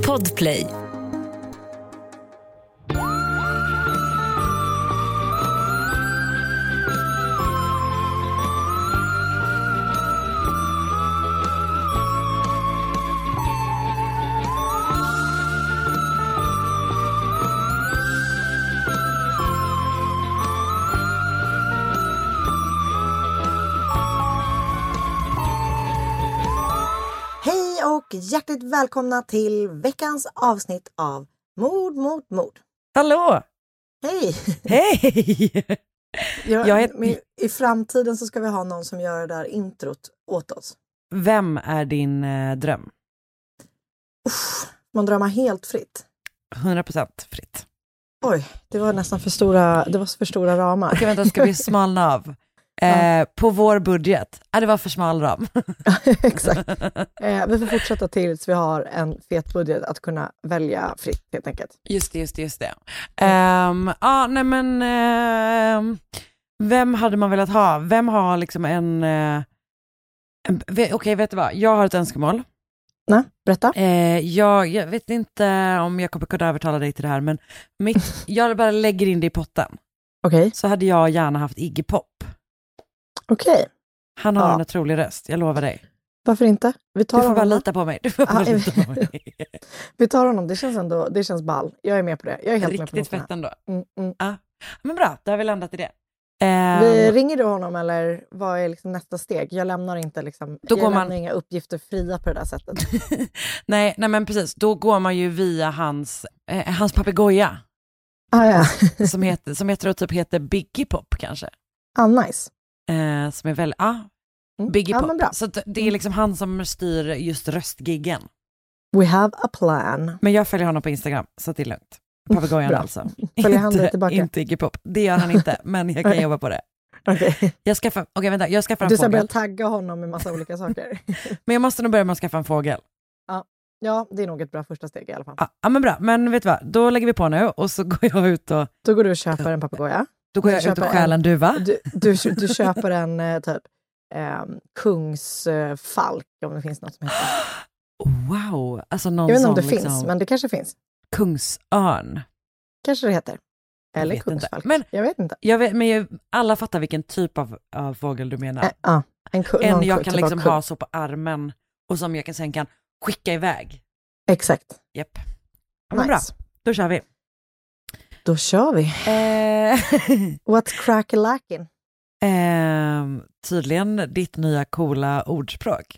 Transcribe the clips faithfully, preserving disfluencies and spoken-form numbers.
Podplay. Och hjärtligt välkomna till veckans avsnitt av Mord mot mord. Hallå! Hej! Hej! Jag, jag heter... I, I framtiden så ska vi ha någon som gör det där introt åt oss. Vem är din eh, dröm? Uff, man drömmer helt fritt. hundra procent fritt. Oj, det var nästan för stora, det var för stora ramar. Okej, vänta, ska vi smalna av? Eh, ja. På vår budget. Ah, det var för smal ram. Exakt. Eh, vi får fortsätta tills vi har en fet budget att kunna välja fritt helt enkelt. Just det, just det, just det. Um, ah, nej men uh, vem hade man velat ha? Vem har liksom en... Uh, en Okej, okay, vet du vad? Jag har ett önskemål. Nej, berätta. Eh, jag, jag vet inte om jag kommer kunna övertala dig till det här, men mitt, jag bara lägger in det i potten. Okej. Okay. Så hade jag gärna haft Iggy Pop. Okej. Okay. Han har ja. en otrolig röst, jag lovar dig. Varför inte? Vi tar du får honom. bara lita på mig. Du får bara ah, lita på mig. Vi tar honom, det känns ändå, det känns ball. Jag är med på det. Jag är helt Riktigt med på fett ändå. Mm, mm. Ah. Men bra, då har vi landat i det. Vi um, ringer du honom eller vad är liksom nästa steg? Jag lämnar inte liksom, då jag går lämnar man... inga uppgifter fria på det där sättet. nej, nej men precis, då går man ju via hans, eh, hans papegoja. Ah, ja. som, heter, som jag tror typ heter Biggie Pop kanske. Ah, nice. Eh, som är väldigt, ah, Biggie mm. Pop. Ah, bra. Så det är liksom han som styr just röstgiggen. We have a plan. Men jag följer honom på Instagram, så det är lugnt. Papegojan alltså. Följer han dig tillbaka? Inte Iggy Pop, det gör han inte, men jag kan jobba på det. Okej. Okay. Jag skaffar, okej okay, vänta, jag skaffar en du fågel. Du ska börja tagga honom med massa olika saker. Men jag måste nog börja med att skaffa en fågel. Ja. Ja, det är nog ett bra första steg i alla fall. Ja, ja men bra, men vet du vad, då lägger vi på nu och så går jag ut och... Då går du och köper en papegoja. Då går jag ut och stjäl en duva. Du, du, du köper en typ eh, kungsfalk, om det finns något som heter. Wow, alltså någon jag vet inte om det liksom, finns, men det kanske finns. Kungsörn. Kanske det heter. Eller jag kungsfalk. Men, jag vet inte. Jag vet, men jag, alla fattar vilken typ av, av fågel du menar. Ä, ja, en, ku- en jag typ kan liksom ha så på armen och som jag kan, sen kan skicka iväg. Exakt. Japp. Ja, men nice. Bra, då kör vi. Då kör vi. Eh, What's crack-a-lackin'? Eh, tydligen ditt nya coola ordspråk.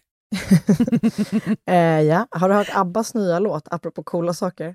eh, ja, har du hört Abbas nya låt apropå coola saker?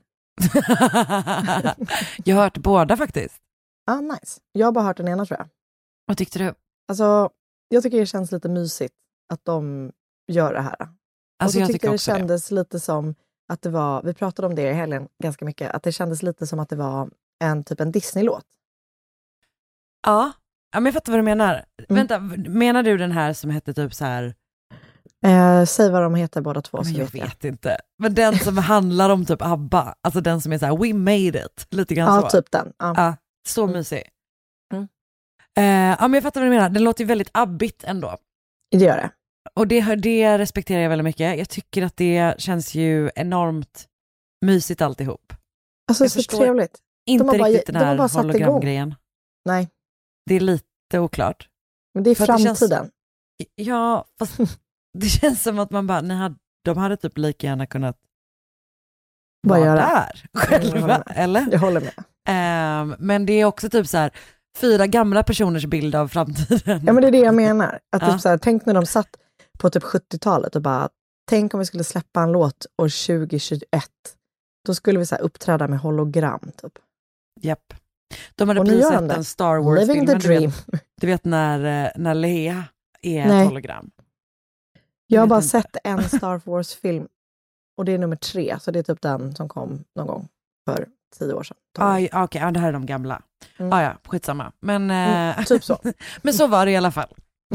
Jag har hört båda faktiskt. Ah, nice. Jag har bara hört den ena, tror jag. Vad tyckte du? Alltså, jag tycker det känns lite mysigt att de gör det här. Alltså, och så jag tyckte tycker det kändes det. lite som att det var, vi pratade om det i helgen ganska mycket, att det kändes lite som att det var en typ en Disney-låt. Ja, ja men jag fattar vad du menar. Mm. Vänta, menar du den här som hette typ så här... Eh, säg vad de heter båda två. Men så jag vet vet jag. inte. Men den som handlar om typ ABBA, alltså den som är så här, we made it, lite grann ja, så. Ja, typ den. Ja, ja så mm. mysig. Mm. Eh, ja, men jag fattar vad du menar. Den låter ju väldigt abbigt ändå. Det gör det. Och det, det respekterar jag väldigt mycket. Jag tycker att det känns ju enormt mysigt alltihop. Alltså jag så trevligt. Inte de riktigt bara, den här de hologramgrejen. Nej. Det är lite oklart. Men det är För framtiden. Det känns, ja, fast det känns som att man bara, ni hade, de hade typ lika gärna kunnat bara vara göra där själva, jag eller? Jag håller med. Um, men det är också typ så här, fyra gamla personers bild av framtiden. Ja, men det är det jag menar. Att ja. typ så här, tänk när de satt på typ sjuttiotalet och bara, tänk om vi skulle släppa en låt år tjugohundratjugoett. Då skulle vi så här uppträda med hologram typ. Japp. De hade precis sett en Star Wars-film. The dream. Du vet, du vet när, när Lea är Nej. ett hologram. Jag, jag har bara inte. sett en Star Wars-film. Och det är nummer tre. Så det är typ den som kom någon gång för tio år sedan. Ah, Okej, okay, ah, det här är de gamla. Mm. Ah, ja, skitsamma. Men, mm, eh, typ så. men så var det i alla fall.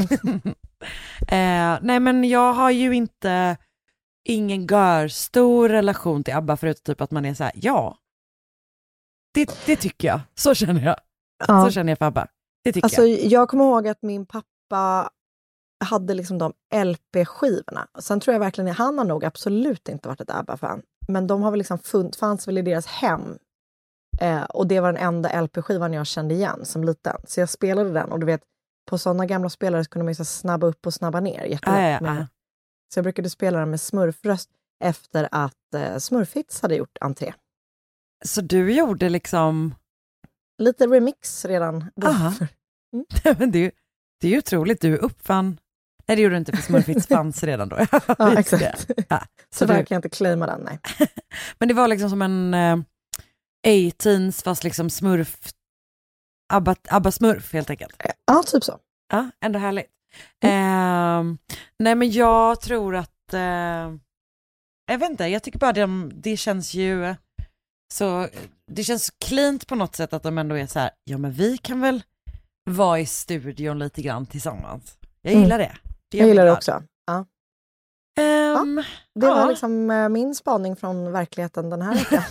eh, nej, men jag har ju inte ingen gör stor relation till ABBA förutom typ att man är så här, ja. Det, det tycker jag. Så känner jag. Ja. Så känner jag för ABBA. Det tycker alltså, jag. Jag kommer ihåg att min pappa hade liksom de L P-skivorna. Sen tror jag verkligen, han har nog absolut inte varit ett ABBA-fan. Men de har väl liksom funnit, fanns väl i deras hem. Eh, och det var den enda L P-skivan jag kände igen som liten. Så jag spelade den. Och du vet, på sådana gamla spelare så kunde man ju så snabba upp och snabba ner. Jättelätt. Ah, ja, ah. Så jag brukade spela den med smurfröst efter att eh, Smurfhits hade gjort entré. Så du gjorde liksom... Lite remix redan. Aha. Mm. Men det, är ju, det är ju otroligt, du uppfann... Nej, det gjorde du inte, för Smurfhits fanns redan då. Ja, exakt. Ja, så så där du... kan jag inte claima den, nej. Men det var liksom som en eh, A-teens fast liksom smurf... Abba, Abba Smurf helt enkelt. Ja, typ så. Ja, ändå härligt. Mm. Eh, nej, men jag tror att... Eh, jag vet inte, jag tycker bara det, det känns ju... Så det känns cleant på något sätt att de ändå är så här, ja men vi kan väl vara i studion lite grann tillsammans. Jag gillar mm. det. det jag gillar det glad. också. Ja. Um, ja, det ja. var liksom uh, min spaning från verkligheten den här veckan.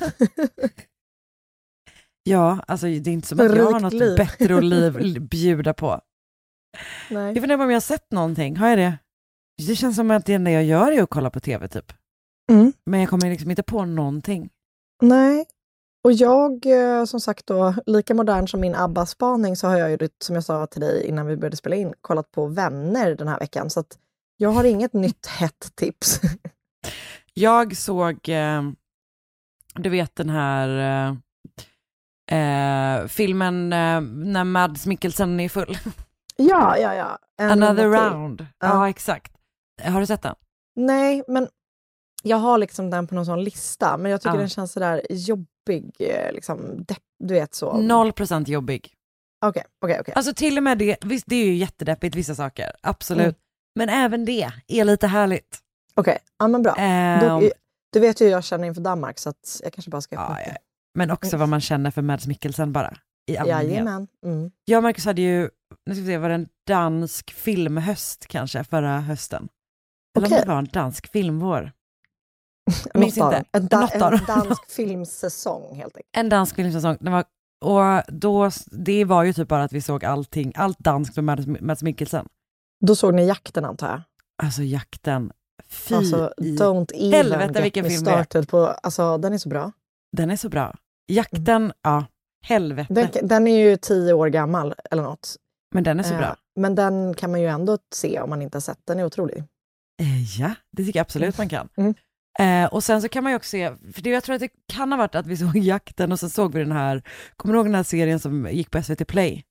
Ja, alltså det är inte som att jag har något liv. bättre att liv, bjuda på. Nej. Jag funderar på om jag har sett någonting. Har jag det? Det känns som att det enda jag gör är att kolla på tv typ. Mm. Men jag kommer liksom inte på någonting. Nej. Och jag, som sagt då, lika modern som min ABBA-spaning, så har jag ju, som jag sa till dig innan vi började spela in, kollat på Vänner den här veckan. Så att jag har inget nytt hett tips. Jag såg, eh, du vet den här eh, eh, filmen eh, när Mads Mikkelsen är full. Ja, ja, ja. En Another till. round. Ja. ja, exakt. Har du sett den? Nej, men jag har liksom den på någon sån lista. Men jag tycker ja. den känns sådär jobbig. Liksom, depp, du vet så. Noll procent jobbig. Okej, okej, okej. Alltså till och med det, visst det är ju jättedeppigt vissa saker. Absolut. Mm. Men även det är lite härligt. Okej, ja men bra. Um, du, du vet ju hur jag känner inför Danmark, så att jag kanske bara ska ja, ja, ja. Men också vad man känner för Mads Mikkelsen bara. I Jajamän. Mm. Jag och Marcus hade ju, nu ska vi se, var det en dansk filmhöst kanske förra hösten. Eller okay. om det var en dansk filmvår. Jag minns Något inte. En, da- Något en dansk filmsäsong helt enkelt. En dansk filmsäsong. Det var, och då, det var ju typ bara att vi såg allting, allt danskt med Mads, Mads Mikkelsen. Då såg ni Jakten, antar jag? Alltså Jakten. Fy alltså, i don't even helvete get vilken me film started på, alltså den är så bra. Den är så bra. Jakten, mm. ja, helvete. Den, den är ju tio år gammal eller något. Men den är så eh, bra. Men den kan man ju ändå se om man inte har sett. Den är otrolig. Eh, ja, det tycker jag absolut man kan. Mm. Eh, och sen så kan man ju också se, för det, jag tror att det kan ha varit att vi såg Jakten och så såg vi den här, kommer du ihåg den här serien som gick på S V T Play?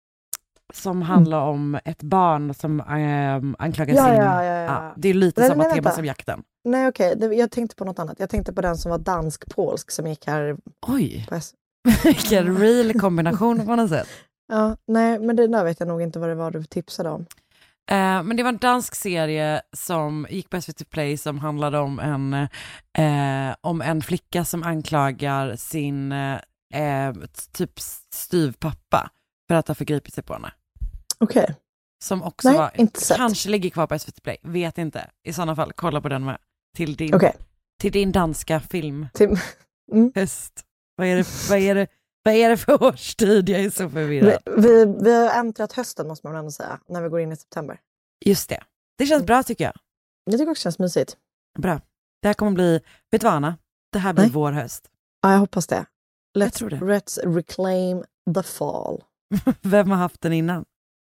Som handlar mm. om ett barn som äh, anklagar ja, sin... Ja, ja, ja. Ja, det är lite nej, samma nej, tema vänta. som Jakten. Nej, okej. Okay. Jag tänkte på något annat. Jag tänkte på den som var dansk-polsk som gick här. Oj, på S- vilken real kombination på något sätt. Ja, nej, men det där vet jag nog inte vad det var du tipsade om. Uh, men det var en dansk serie som gick på S V T Play som handlade om en, uh, om en flicka som anklagar sin uh, typ styvpappa för att ha förgripit sig på henne. Okej. Okay. Som också nej, var, inte kanske ligger kvar på S V T Play, vet inte. I sådana fall, kolla på den med. Till din, okay. till din danska film. Till, mm. Höst. Vad är, det, vad, är det, vad är det för årstid? Jag är så förvirrad. Vi, vi, vi har äntrat hösten, måste man ändå säga, när vi går in i september. Just det. Det känns bra tycker jag. Jag tycker också det känns mysigt. Bra. Det här kommer bli, vet du vad Anna? Det här blir nej. vår höst. Ja, jag hoppas det. Let's, jag tror det. Let's reclaim the fall. Vem har haft den innan?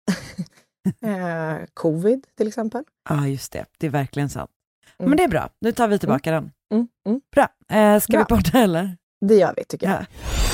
eh, Covid till exempel. Ja, ah, just det. Det är verkligen sant. Mm. Men det är bra. Nu tar vi tillbaka mm. den. Mm. Mm. Bra. Eh, ska bra. vi podda eller? Det gör vi tycker jag. Ja.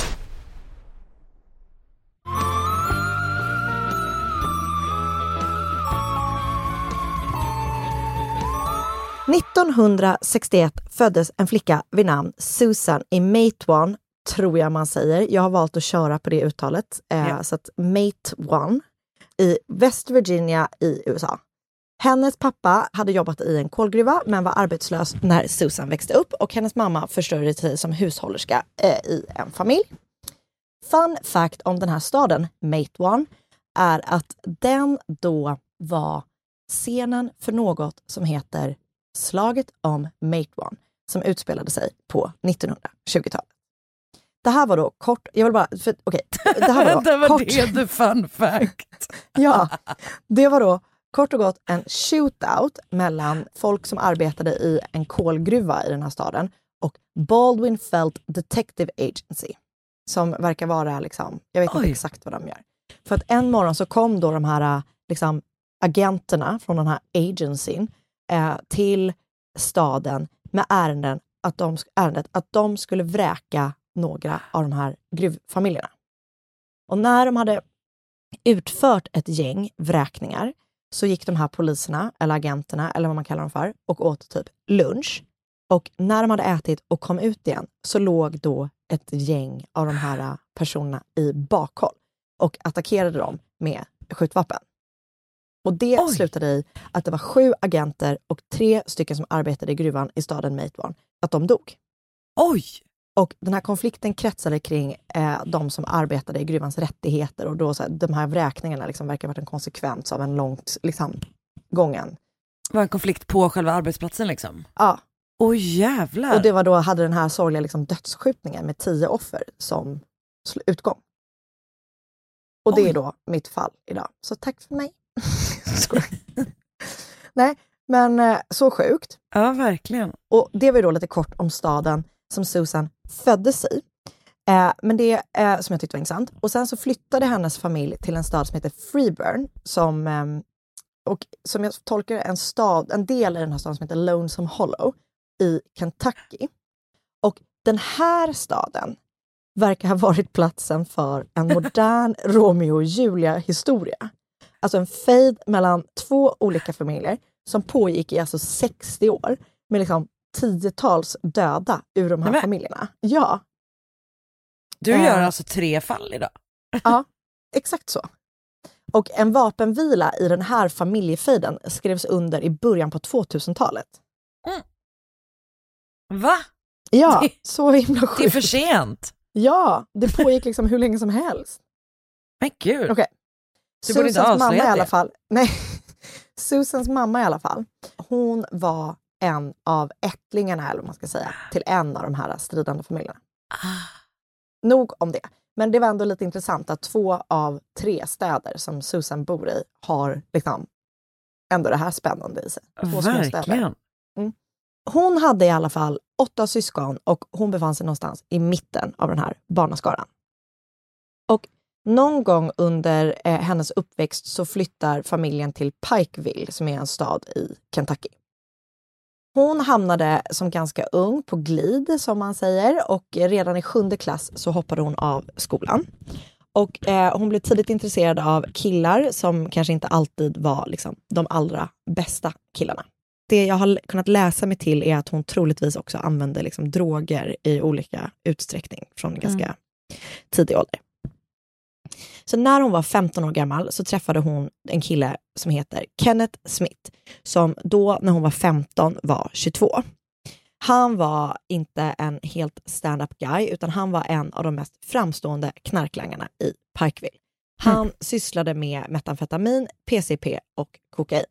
nittonhundrasextioett föddes en flicka vid namn Susan i Matewan, tror jag man säger. Jag har valt att köra på det uttalet. Eh, ja. Så att Matewan i West Virginia i U S A. Hennes pappa hade jobbat i en kolgruva men var arbetslös när Susan växte upp och hennes mamma försörjde sig som hushållerska eh, i en familj. Fun fact om den här staden, Matewan, är att den då var scenen för något som heter Slaget om Matewan, som utspelade sig på nittonhundratjugotalet. Det här var då kort, jag vill bara, för, okej, okay, det här var då det var kort. det the fun fact. Ja, det var då kort och gott en shootout mellan folk som arbetade i en kolgruva i den här staden och Baldwin Felt Detective Agency. Som verkar vara liksom, jag vet Oj. inte exakt vad de gör. För att en morgon så kom då de här liksom, agenterna från den här agencyn eh, till staden med ärenden att de, ärendet att de skulle vräka några av de här gruvfamiljerna. Och när de hade utfört ett gäng vräkningar så gick de här poliserna, eller agenterna, eller vad man kallar dem för, och åt typ lunch. Och när de hade ätit och kom ut igen så låg då ett gäng av de här personerna i bakhåll och attackerade dem med skjutvapen. Och det Oj. slutade i att det var sju agenter och tre stycken som arbetade i gruvan i staden Matewan, att de dog. Oj! Och den här konflikten kretsade kring eh, de som arbetade i gruvans rättigheter. Och då så här, de här vräkningarna liksom verkar ha varit en konsekvens av en långt liksom, gången. Det var en konflikt på själva arbetsplatsen liksom? Ja. Oj jävlar! Och det var då, hade den här sorgliga liksom, dödsskjutningen med tio offer som utgång. Och det Oj. är då mitt fall idag. Så tack för mig. Nej, men eh, så sjukt. Ja, verkligen. Och det var ju då lite kort om staden som Susan föddes i. Eh, men det eh, som jag tyckte var intressant. Och sen så flyttade hennes familj till en stad som heter Freeburn. Som, eh, och som jag tolkar en stad, en del i den här staden som heter Lonesome Hollow i Kentucky. Och den här staden verkar ha varit platsen för en modern Romeo och Julia-historia. Alltså en fejd mellan två olika familjer som pågick i alltså sextio år med liksom tiotals döda ur de här Nej, familjerna. Ja. Du gör äh, alltså tre fall idag. Ja, exakt så. Och en vapenvila i den här familjefejden skrevs under i början på tvåtusentalet. Mm. Va? Ja, det, så himla sjukt. Det är för sent. Ja, det pågick liksom hur länge som helst. Men gud. Okej. Okay. Susans mamma i alla fall. Nej. Susans mamma i alla fall. Hon var en av ättlingarna, eller vad man ska säga, till en av de här stridande familjerna. Ah. Nog om det. Men det var ändå lite intressant att två av tre städer som Susan bor i har liksom ändå det här spännande i sig. Två Verkligen. Mm. Hon hade i alla fall åtta syskon och hon befann sig någonstans i mitten av den här barnaskaran. Och någon gång under eh, hennes uppväxt så flyttar familjen till Pikeville som är en stad i Kentucky. Hon hamnade som ganska ung på glid som man säger och redan i sjunde klass så hoppade hon av skolan. Och eh, hon blev tidigt intresserad av killar som kanske inte alltid var liksom, de allra bästa killarna. Det jag har kunnat läsa mig till är att hon troligtvis också använde liksom, droger i olika utsträckning från ganska mm. tidig ålder. Så när hon var femton år gammal så träffade hon en kille som heter Kenneth Smith. Som då när hon var femton var tjugotvå. Han var inte en helt stand-up guy utan han var en av de mest framstående knarklangarna i Pikeville. Han mm. sysslade med metamfetamin, P C P och kokain.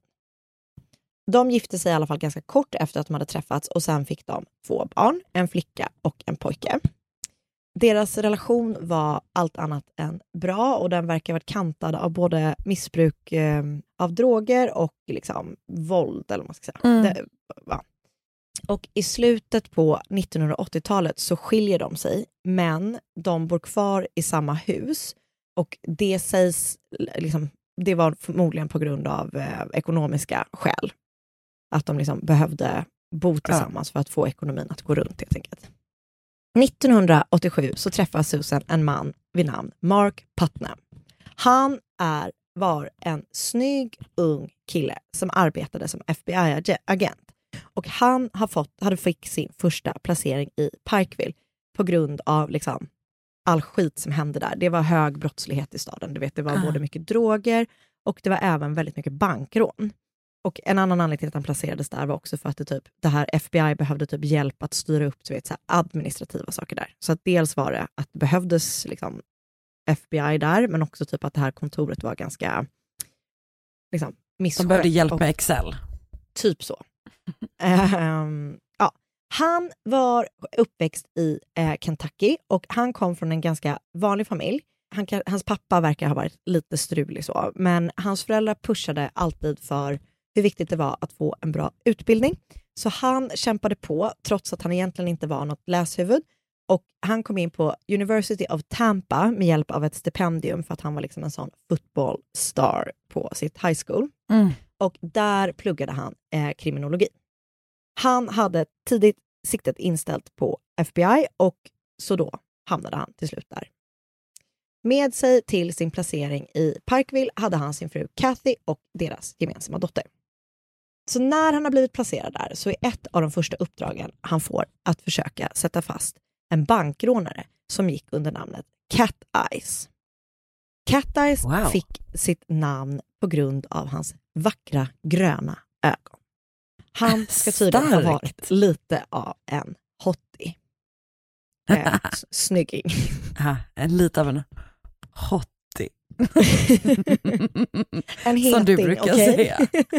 De gifte sig i alla fall ganska kort efter att de hade träffats och sen fick de två barn, en flicka och en pojke. Deras relation var allt annat än bra och den verkar ha varit kantad av både missbruk eh, av droger och liksom våld eller vad man ska säga. Mm. Det, va. Och i slutet på nittonhundraåttiotalet så skiljer de sig, men de bor kvar i samma hus och det sägs liksom, det var förmodligen på grund av eh, ekonomiska skäl. Att de liksom behövde bo tillsammans ja. för att få ekonomin att gå runt helt enkelt. nittonhundraåttiosju så träffar Susan en man vid namn Mark Putnam. Han är, var en snygg ung kille som arbetade som F B I-agent. Och han har fått, hade fick sin första placering i Pikeville på grund av liksom all skit som hände där. Det var hög brottslighet i staden. Du vet, det var uh. både mycket droger och det var även väldigt mycket bankrån. Och en annan anledning till att han placerades där var också för att det, typ, det här F B I behövde typ hjälp att styra upp så vet, så här administrativa saker där. Så att dels var det att det behövdes liksom, F B I där, men också typ att det här kontoret var ganska liksom, misskött. De behövde hjälp med Excel. Typ så. um, ja. Han var uppväxt i eh, Kentucky och han kom från en ganska vanlig familj. Han, hans pappa verkar ha varit lite strulig så, men hans föräldrar pushade alltid för hur viktigt det var att få en bra utbildning. Så han kämpade på trots att han egentligen inte var något läshuvud. Och han kom in på University of Tampa med hjälp av ett stipendium för att han var liksom en sån football star på sitt high school. Mm. Och där pluggade han eh, kriminologi. Han hade tidigt siktet inställt på F B I och så då hamnade han till slut där. Med sig till sin placering i Pikeville hade han sin fru Kathy och deras gemensamma dotter. Så när han har blivit placerad där så är ett av de första uppdragen han får att försöka sätta fast en bankrånare som gick under namnet Cat Eyes. Cat Eyes Wow. fick sitt namn på grund av hans vackra gröna ögon. Han ska tydligen ha varit lite av en hottie. Eh, s- snygging. Aha, en lite av en hottie. En heting, som du brukar okay? säga.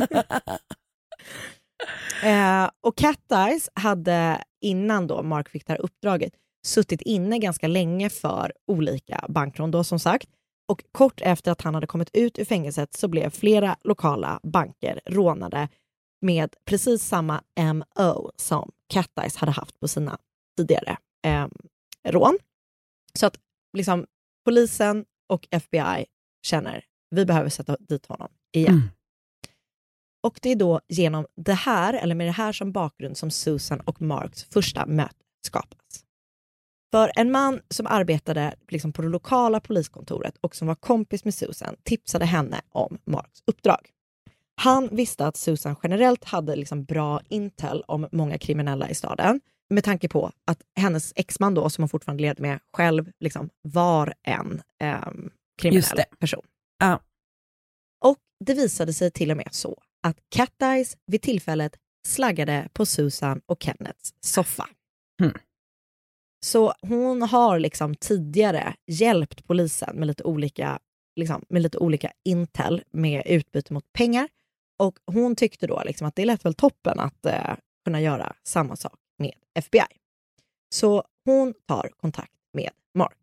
eh, och Cat Eyes hade innan då Mark fick det här uppdraget suttit inne ganska länge för olika bankrån då som sagt. Och kort efter att han hade kommit ut ur fängelset så blev flera lokala banker rånade med precis samma M O som Cat Eyes hade haft på sina tidigare eh, rån. Så att liksom polisen och F B I känner vi behöver sätta dit honom igen. Mm. Och det är då genom det här, eller med det här som bakgrund, som Susan och Marks första möte skapas. För en man som arbetade liksom på det lokala poliskontoret och som var kompis med Susan tipsade henne om Marks uppdrag. Han visste att Susan generellt hade liksom bra intel om många kriminella i staden. Med tanke på att hennes exman då, som hon fortfarande levde med själv, liksom var en eh, kriminell person. Ja. Och det visade sig till och med så att Cat Eyes vid tillfället slaggade på Susan och Kenneths soffa. Mm. Så hon har liksom tidigare hjälpt polisen med lite olika, liksom, med lite olika intel med utbyte mot pengar. Och hon tyckte då liksom att det lät väl toppen att eh, kunna göra samma sak med F B I. Så hon tar kontakt med Mark.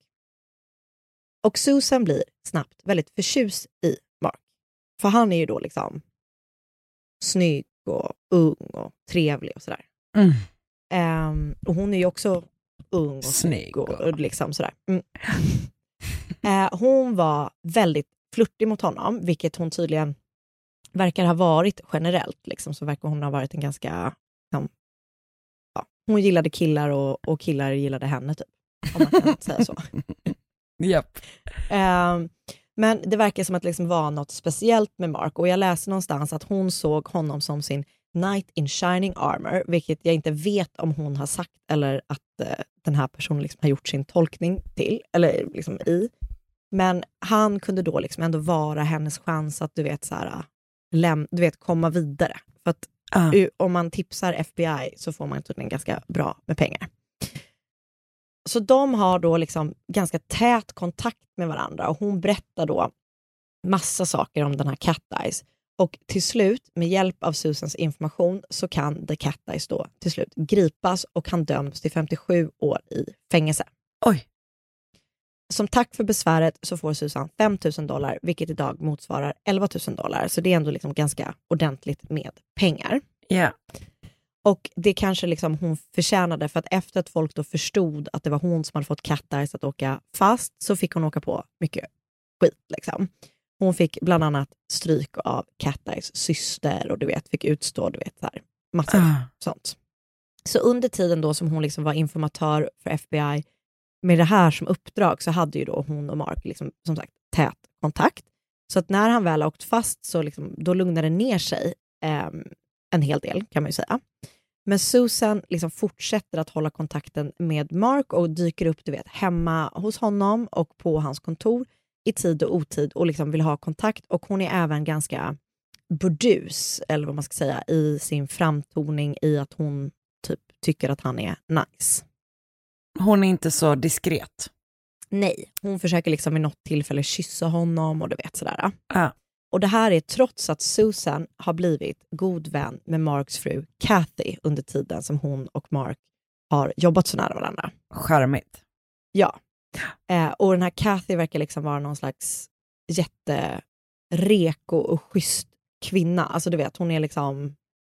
Och Susan blir snabbt väldigt förtjust i Mark. För han är ju då liksom snygg och ung och trevlig och sådär. Mm. Um, och hon är ju också ung och snygg och, och liksom sådär. Mm. uh, hon var väldigt flirtig mot honom, vilket hon tydligen verkar ha varit generellt. Liksom, så verkar hon ha varit en ganska... Liksom, ja, hon gillade killar och, och killar gillade henne typ. Om man kan säga så. Japp. Um, men det verkar som att det liksom var något speciellt med Mark. Och jag läste någonstans att hon såg honom som sin knight in shining armor. Vilket jag inte vet om hon har sagt eller att uh, den här personen liksom har gjort sin tolkning till. Eller liksom i. Men han kunde då liksom ändå vara hennes chans att du vet, så här, läm- du vet komma vidare. För att uh. uh, om man tipsar F B I så får man tydligen ganska bra med pengar. Så de har då liksom ganska tät kontakt med varandra och hon berättar då massa saker om den här Cat Eyes. Och till slut, med hjälp av Susans information, så kan The Cat Eyes då till slut gripas och han döms till femtiosju år i fängelse. Oj. Som tack för besväret så får Susan fem tusen dollar, vilket idag motsvarar elva tusen dollar. Så det är ändå liksom ganska ordentligt med pengar. Ja. Yeah. Och det kanske liksom hon förtjänade, för att efter att folk då förstod att det var hon som hade fått Cat Eyes att åka fast, så fick hon åka på mycket skit liksom. Hon fick bland annat stryk av Cat Eyes syster och du vet, fick utstå, du vet, så här, massa uh. sånt. Så under tiden då som hon liksom var informatör för F B I med det här som uppdrag, så hade ju då hon och Mark liksom, som sagt, tät kontakt. Så att när han väl har åkt fast så liksom, då lugnade det ner sig eh, en hel del kan man ju säga. Men Susan liksom fortsätter att hålla kontakten med Mark och dyker upp, du vet, hemma hos honom och på hans kontor i tid och otid och liksom vill ha kontakt. Och hon är även ganska burdus, eller vad man ska säga, i sin framtoning, i att hon typ tycker att han är nice. Hon är inte så diskret. Nej, hon försöker liksom vid något tillfälle kyssa honom och du vet sådär. Ja. Och det här är trots att Susan har blivit god vän med Marks fru Kathy under tiden som hon och Mark har jobbat så nära varandra. Charmigt. Ja. Eh, och den här Kathy verkar liksom vara någon slags jättereko och schysst kvinna. Alltså du vet, hon är liksom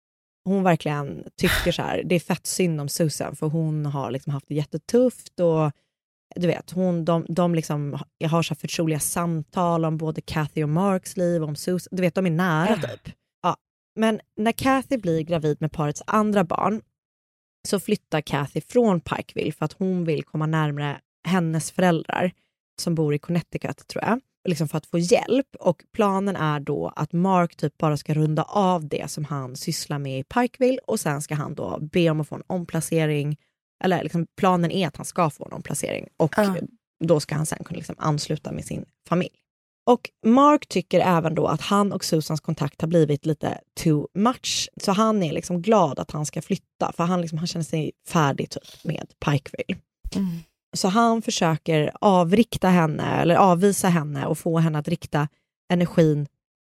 hon verkligen tycker så här, det är fett synd om Susan för hon har liksom haft det jättetufft och du vet, hon, de, de liksom har så här förtroliga samtal om både Kathy och Marks liv, om Susan, du vet, de är nära typ. Ja. Men när Kathy blir gravid med parets andra barn så flyttar Kathy från Pikeville för att hon vill komma närmare hennes föräldrar som bor i Connecticut tror jag. Liksom för att få hjälp, och planen är då att Mark typ bara ska runda av det som han sysslar med i Pikeville och sen ska han då be om att få en omplacering, eller liksom planen är att han ska få en omplacering och uh. då ska han sen kunna liksom ansluta med sin familj. Och Mark tycker även då att han och Susans kontakt har blivit lite too much, så han är liksom glad att han ska flytta för han, liksom, han känner sig färdig typ med Pikeville. Mm. Så han försöker avrikta henne eller avvisa henne och få henne att rikta energin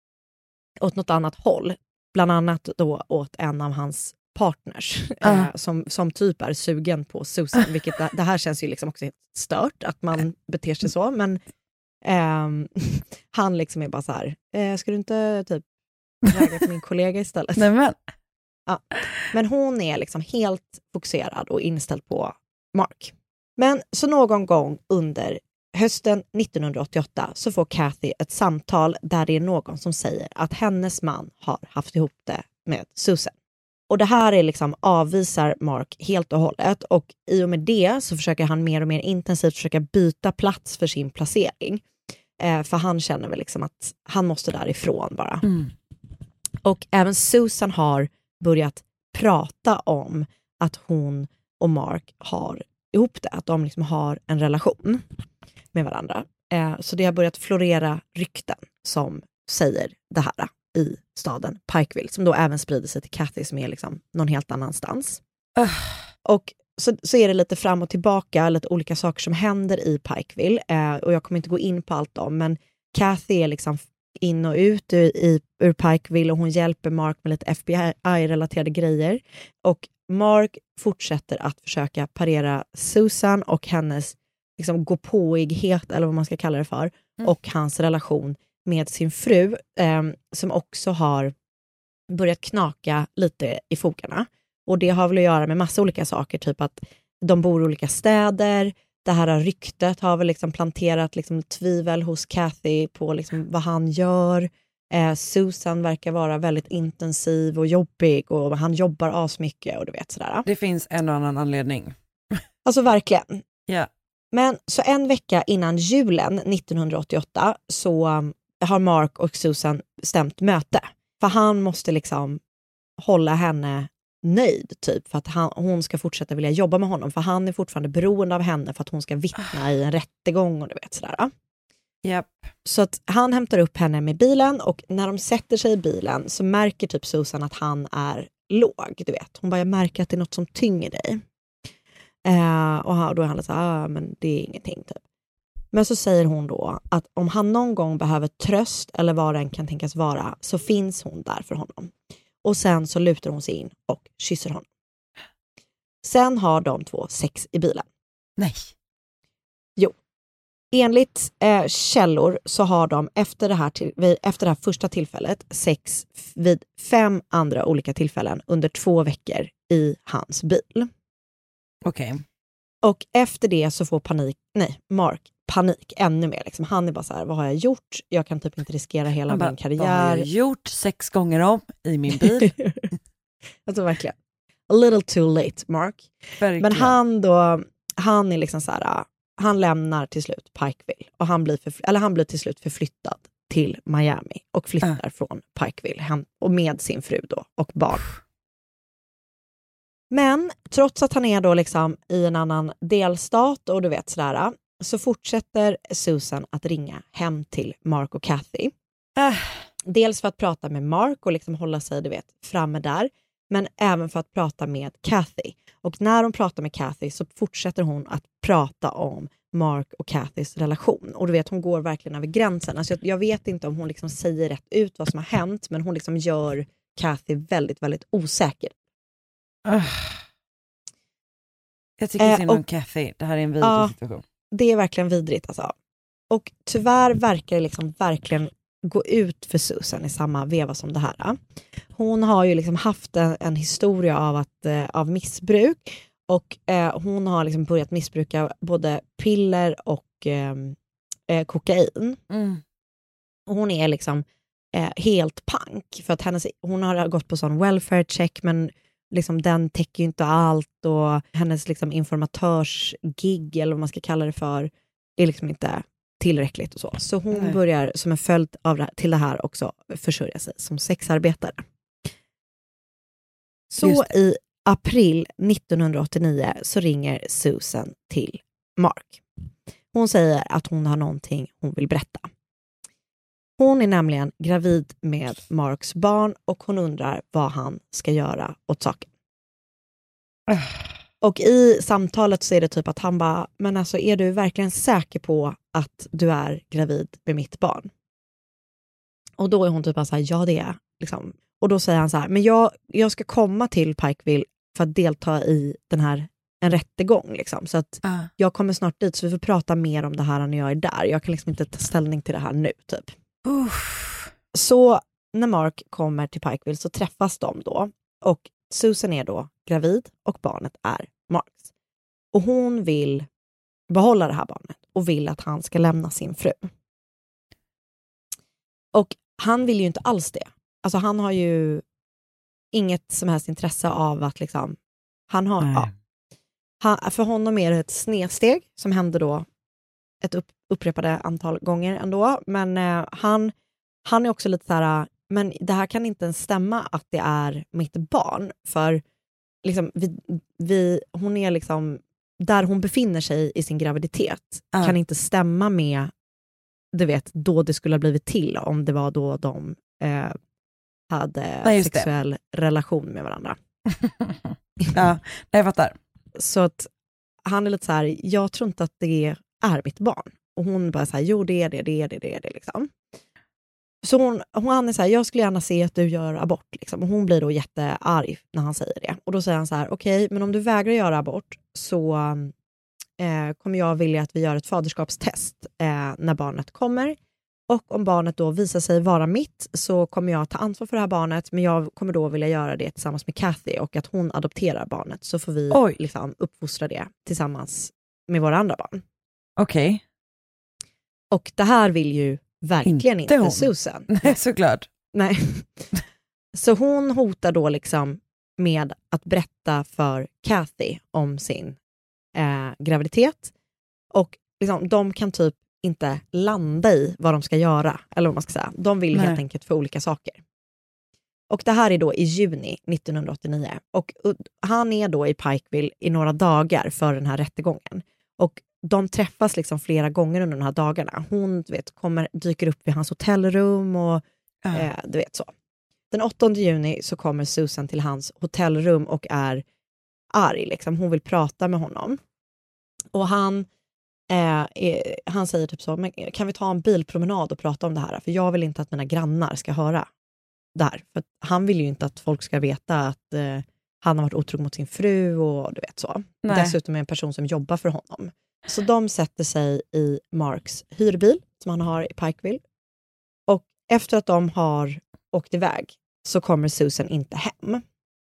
åt något annat håll. Bland annat då åt en av hans partners uh. eh, som, som typ är sugen på Susan. Vilket det, det här känns ju liksom också helt stört att man beter sig så. Men eh, han liksom är bara så här, eh, ska du inte typ väga på min kollega istället? Nej, men. Ja. Men hon är liksom helt fokuserad och inställd på Mark. Men så någon gång under hösten nittonhundraåttioåtta så får Kathy ett samtal där det är någon som säger att hennes man har haft ihop det med Susan. Och det här är liksom avvisar Mark helt och hållet, och i och med det så försöker han mer och mer intensivt försöka byta plats för sin placering. Eh, för han känner väl liksom att han måste därifrån bara. Mm. Och även Susan har börjat prata om att hon och Mark har ihop det, att de liksom har en relation med varandra. Eh, så det har börjat florera rykten som säger det här i staden Pikeville, som då även sprider sig till Kathy som är liksom någon helt annanstans. Uh. Och så, så är det lite fram och tillbaka, lite olika saker som händer i Pikeville. Eh, och jag kommer inte gå in på allt om, men Kathy är liksom in och ut ur, i, ur Pikeville och hon hjälper Mark med lite F B I-relaterade grejer. Och Mark fortsätter att försöka parera Susan och hennes liksom gåpåighet, eller vad man ska kalla det för, mm. och hans relation med sin fru eh, som också har börjat knaka lite i fogarna. Och det har väl att göra med massa olika saker, typ att de bor i olika städer. Det här ryktet har väl liksom planterat liksom tvivel hos Kathy på liksom vad han gör. Eh, Susan verkar vara väldigt intensiv och jobbig och han jobbar asmycket och du vet sådär. Det finns en och annan anledning. Alltså verkligen. Ja. Yeah. Men så en vecka innan julen nittonhundraåttioåtta så um, har Mark och Susan stämt möte. För han måste liksom hålla henne nöjd typ för att han, hon ska fortsätta vilja jobba med honom. För han är fortfarande beroende av henne för att hon ska vittna i en rättegång och du vet sådär. Yep. Så att han hämtar upp henne med bilen och när de sätter sig i bilen så märker typ Susan att han är låg, du vet. Hon bara, jag märker att det är något som tynger dig. Eh, och då är han så här, ah, men det är ingenting typ. Men så säger hon då att om han någon gång behöver tröst eller vad den kan tänkas vara så finns hon där för honom. Och sen så lutar hon sig in och kysser honom. Sen har de två sex i bilen. Nej. Jo. Enligt eh, källor så har de efter det, här till, vid, efter det här första tillfället sex vid fem andra olika tillfällen under två veckor i hans bil. Okej. Okay. Och efter det så får panik, nej, Mark panik ännu mer. Liksom. Han är bara så här, vad har jag gjort? Jag kan typ inte riskera hela bara, min karriär. Vad har jag gjort sex gånger om i min bil? Alltså verkligen. A little too late, Mark. Verkligen. Men han då, han är liksom så här, han lämnar till slut Pikeville. Och han blir, för, eller han blir till slut förflyttad till Miami. Och flyttar uh. från Pikeville. Han, och med sin fru då, och barn. Men trots att han är då liksom i en annan delstat och du vet sådär, så fortsätter Susan att ringa hem till Mark och Kathy. Äh. Dels för att prata med Mark och liksom hålla sig, du vet, framme där. Men även för att prata med Kathy. Och när hon pratar med Kathy så fortsätter hon att prata om Mark och Kathys relation. Och du vet, hon går verkligen över gränsen. Alltså jag, jag vet inte om hon liksom säger rätt ut vad som har hänt, men hon liksom gör Kathy väldigt, väldigt osäker. Uh. Jag tycker synd om eh, Kathy. Det här är en vidrig uh, situation. Det är verkligen vidrigt alltså. Och tyvärr verkar det liksom verkligen gå ut för Susan i samma veva som det här. Hon har ju liksom haft en, en historia av, att, eh, av missbruk och eh, hon har liksom börjat missbruka både piller och eh, eh, kokain. Mm. Och hon är liksom eh, helt pank för att hennes, hon har gått på sån welfare check men liksom den täcker ju inte allt och hennes liksom informatörsgig eller vad man ska kalla det för är liksom inte tillräckligt och så. Så hon Nej. börjar som en följd av det här, till det här också försörja sig som sexarbetare. Så i april nittonhundraåttionio så ringer Susan till Mark. Hon säger att hon har någonting hon vill berätta. Hon är nämligen gravid med Marks barn och hon undrar vad han ska göra åt saken. Och i samtalet så är det typ att han bara, men alltså är du verkligen säker på att du är gravid med mitt barn? Och då är hon typ bara så här, ja det är liksom. Och då säger han så här, men jag, jag ska komma till Pikeville för att delta i den här, en rättegång liksom. Så att uh. jag kommer snart dit så vi får prata mer om det här när jag är där. Jag kan liksom inte ta ställning till det här nu typ. Uff. Så när Mark kommer till Pikeville så träffas de då. Och Susan är då gravid och barnet är Marks. Och hon vill behålla det här barnet och vill att han ska lämna sin fru. Och han vill ju inte alls det. Alltså han har ju inget som helst intresse av att liksom, han har, ja, han, för honom är det ett snedsteg som händer då ett upp, upprepade antal gånger ändå. Men eh, han, han är också lite så här, men det här kan inte ens stämma att det är mitt barn. För liksom, vi, vi, hon är liksom, där hon befinner sig i sin graviditet uh. kan inte stämma med, du vet, då det skulle ha blivit till om det var då de eh, hade Nej, sexuell det. relation med varandra. Ja, jag fattar. Så att han är lite så här, jag tror inte att det är mitt barn. Och hon bara så här, jo det är det, det är det, det är det liksom. Så hon, hon är så här, jag skulle gärna se att du gör abort liksom. Och hon blir då jättearg när han säger det. Och då säger han så här, okej, okay, men om du vägrar göra abort så eh, kommer jag vilja att vi gör ett faderskapstest eh, när barnet kommer. Och om barnet då visar sig vara mitt så kommer jag ta ansvar för det här barnet. Men jag kommer då vilja göra det tillsammans med Kathy och att hon adopterar barnet. Så får vi liksom uppfostra det tillsammans med våra andra barn. Okej. Okay. Och det här vill ju verkligen inte, inte Susan. Nej, såklart. Nej. Så hon hotar då liksom med att berätta för Kathy om sin eh, graviditet. Och liksom, de kan typ inte landa i vad de ska göra. Eller vad man ska säga. De vill Nej. helt enkelt för olika saker. Och det här är då i juni nittonhundraåttionio. Och uh, han är då i Pikeville i några dagar för den här rättegången. Och de träffas liksom flera gånger under de här dagarna. Hon du vet, kommer, dyker upp vid hans hotellrum och uh. eh, du vet så. Den åttonde juni så kommer Susan till hans hotellrum och är arg. Liksom. Hon vill prata med honom. Och han, eh, är, han säger typ så, men kan vi ta en bilpromenad och prata om det här? För jag vill inte att mina grannar ska höra det här. För han vill ju inte att folk ska veta att eh, han har varit otrogen mot sin fru och du vet så. Nej. Dessutom är en person som jobbar för honom. Så de sätter sig i Marks hyrbil som han har i Pikeville. Och efter att de har åkt iväg så kommer Susan inte hem.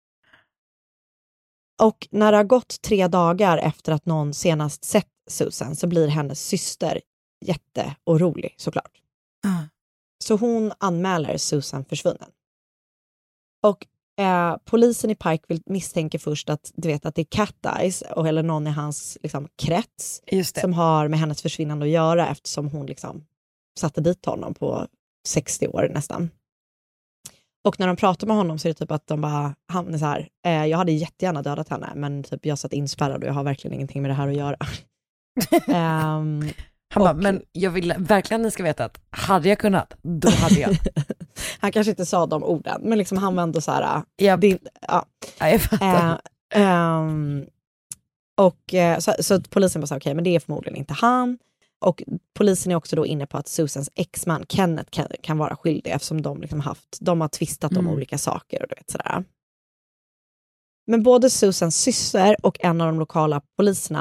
Och när det har gått tre dagar efter att någon senast sett Susan så blir hennes syster jätteorolig såklart. Uh. Så hon anmäler Susan försvunnen. Och eh, polisen i Pikeville misstänker först att du vet att det är Cat Eyes och, eller någon i hans liksom, krets som har med hennes försvinnande att göra eftersom hon liksom satte dit honom på sextio år nästan. Och när de pratar med honom så är det typ att de bara, han är så här, eh, jag hade jättegärna dödat henne men typ jag satt inspärrad och jag har verkligen ingenting med det här att göra. um, han och, bara, men jag vill verkligen ni ska veta att hade jag kunnat, då hade jag. Han kanske inte sa de orden, men liksom han var ändå så här, yep. din, ja. Ja, jag fattar. Uh, um, och uh, så, så polisen bara sa, okej, okay, men det är förmodligen inte han. Och polisen är också då inne på att Susans exman Kenneth kan, kan vara skyldig eftersom de liksom haft, de har tvistat mm. om olika saker och du vet sådär. Men både Susans syster och en av de lokala poliserna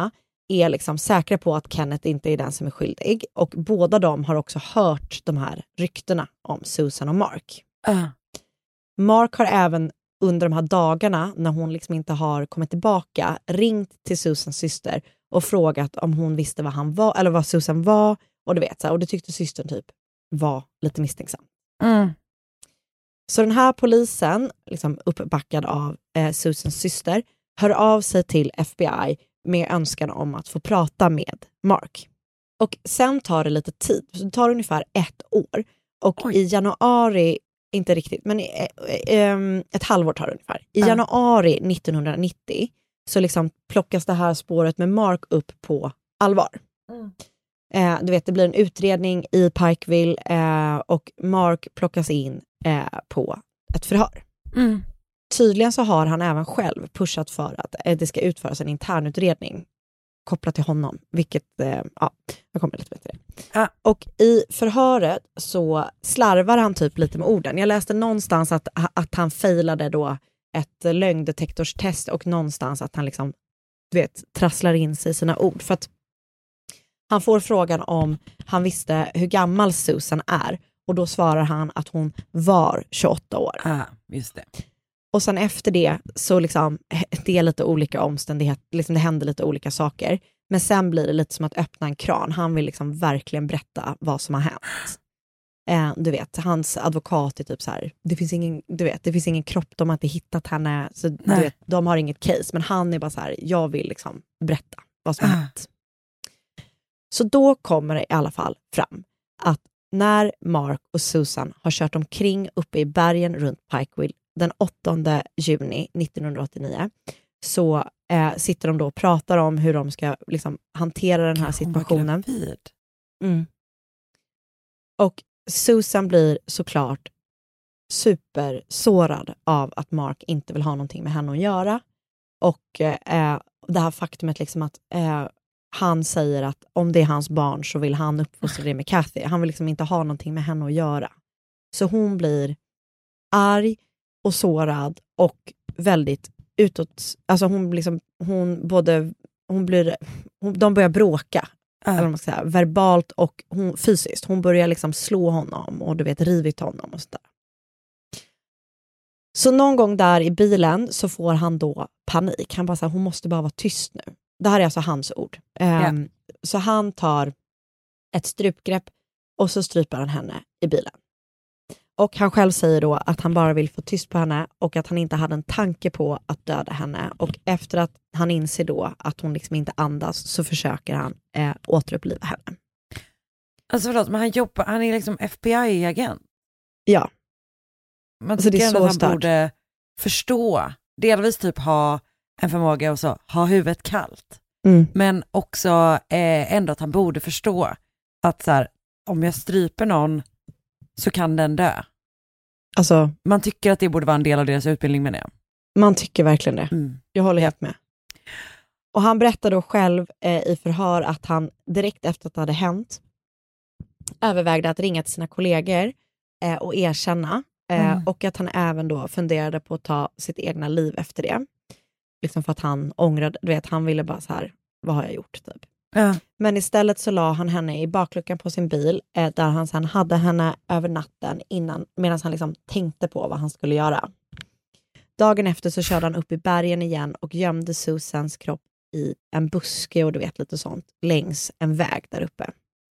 är liksom säkra på att Kenneth inte är den som är skyldig. Och båda de har också hört de här ryktena om Susan och Mark. Uh. Mark har även under de här dagarna, när hon liksom inte har kommit tillbaka, ringt till Susans syster och frågat om hon visste vad han var, eller vad Susan var. Och du vet, så här, och det tyckte systern typ var lite misstänksam. Mm. Så den här polisen, liksom uppbackad av eh, Susans syster, hör av sig till F B I med önskan om att få prata med Mark. Och sen tar det lite tid, så det tar ungefär ett år. Och Oj. i januari, inte riktigt, men eh, eh, ett halvår tar det ungefär. I uh. januari nittonhundranittio så liksom plockas det här spåret med Mark upp på allvar. Mm. Eh, du vet, det blir en utredning i Pikeville eh, och Mark plockas in eh, på ett förhör. Mm. Tydligen så har han även själv pushat för att eh, det ska utföras en internutredning kopplat till honom, vilket, eh, ja, jag kommer lite bättre. Ah. Och i förhöret så slarvar han typ lite med orden. Jag läste någonstans att, att han failade då ett lögndetektorstest och någonstans att han liksom, du vet, trasslar in sig i sina ord. För att han får frågan om han visste hur gammal Susan är. Och då svarar han att hon var tjugoåtta år. Ah, just det. Och sen efter det så liksom, det är lite olika omständigheter. Liksom det händer lite olika saker. Men sen blir det lite som att öppna en kran. Han vill liksom verkligen berätta vad som har hänt. Eh, du vet, hans advokat är typ så här. Det finns ingen, du vet, det finns ingen kropp. De har inte hittat henne. Så du vet, de har inget case. Men han är bara så här, jag vill liksom berätta vad som har hänt. Så då kommer det i alla fall fram att när Mark och Susan har kört omkring uppe i bergen runt Pikeville den åttonde juni nittonhundraåttionio så eh, sitter de då och pratar om hur de ska liksom hantera den här situationen. Mm. Och Susan blir såklart supersårad av att Mark inte vill ha någonting med henne att göra. Och eh, det här faktumet liksom att eh, han säger att om det är hans barn så vill han uppfostra det med Kathy. Han vill liksom inte ha någonting med henne att göra. Så hon blir arg och sårad och väldigt utåt. Alltså hon liksom, hon både, hon blir, hon, de börjar bråka. Uh. Eller vad man ska säga, verbalt och hon, fysiskt. Hon börjar liksom slå honom och du vet, rivit honom och sådär. Så någon gång där i bilen så får han då panik. Han bara så här, hon måste bara vara tyst nu. Det här är alltså hans ord. Um, yeah. Så han tar ett strupgrepp och så stryper han henne i bilen. Och han själv säger då att han bara vill få tyst på henne och att han inte hade en tanke på att döda henne. Och efter att han inser då att hon liksom inte andas så försöker han eh, återuppliva henne. Alltså förlåt, men han jobbar, han är liksom F B I-agent. Ja. Man alltså tycker det är så att han starkt. borde förstå, delvis typ ha en förmåga och så ha huvudet kallt. Mm. Men också eh, ändå att han borde förstå att så här, om jag stryper någon så kan den dö. Alltså, man tycker att det borde vara en del av deras utbildning med det. Man tycker verkligen det. Mm. Jag håller helt med. Och han berättar då själv eh, i förhör att han direkt efter att det hade hänt övervägde att ringa till sina kollegor eh, och erkänna. Eh, mm. Och att han även då funderade på att ta sitt egna liv efter det. Liksom för att han ångrade, du vet, han ville bara så här, vad har jag gjort typ. Ja. Men istället så la han henne i bakluckan på sin bil eh, där han sen hade henne över natten innan, medan han liksom tänkte på vad han skulle göra. Dagen efter så körde han upp i bergen igen och gömde Susans kropp i en buske och du vet lite sånt längs en väg där uppe.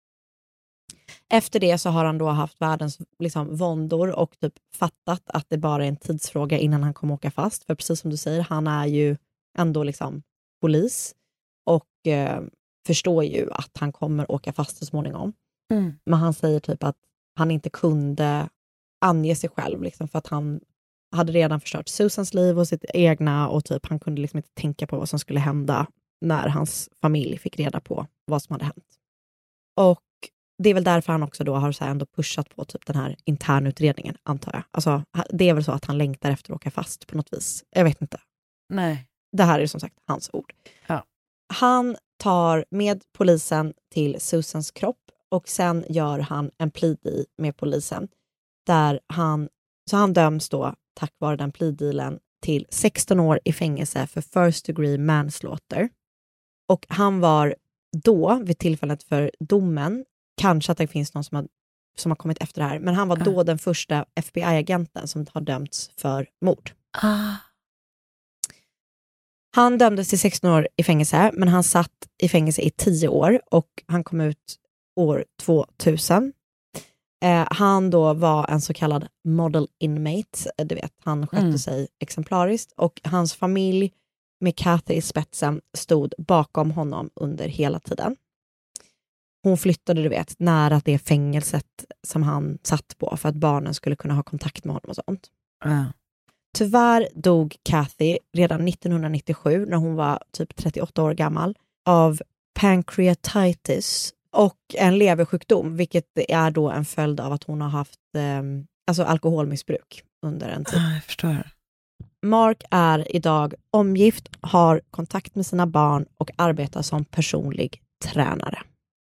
Efter det så har han då haft världens liksom våndor och typ fattat att det bara är en tidsfråga innan han kommer åka fast. För precis som du säger, han är ju ändå liksom polis och eh, förstår ju att han kommer åka fast så småningom. Mm. Men han säger typ att han inte kunde ange sig själv liksom, för att han hade redan förstört Susans liv och sitt egna och typ han kunde liksom inte tänka på vad som skulle hända när hans familj fick reda på vad som hade hänt. Och det är väl därför han också då har så här ändå pushat på typ den här internutredningen, antar jag. Alltså det är väl så att han längtar efter att åka fast på något vis. Jag vet inte. Nej. Det här är som sagt hans ord. Ja. Han tar med polisen till Susans kropp och sen gör han en plea deal med polisen. Där han, så han döms då tack vare den plea dealen till sexton år i fängelse för first degree manslaughter. och han var då, vid tillfället för domen, kanske att det finns någon som har, som har kommit efter det här, men han var då uh. den första F B I-agenten som har dömts för mord. Uh. Han dömdes till sexton år i fängelse, men han satt i fängelse i tio år och han kom ut år tvåtusen. Eh, han då var en så kallad model inmate, du vet, han skötte mm. sig exemplariskt och hans familj med Kathy i spetsen stod bakom honom under hela tiden. Hon flyttade, du vet, nära det fängelset som han satt på för att barnen skulle kunna ha kontakt med honom och sånt. Mm. Tyvärr dog Kathy redan nittonhundranittiosju när hon var typ trettioåtta år gammal av pancreatitis och en leversjukdom, vilket är då en följd av att hon har haft eh, alltså alkoholmissbruk under en tid. Ah, jag förstår. Mark är idag omgift, har kontakt med sina barn och arbetar som personlig tränare.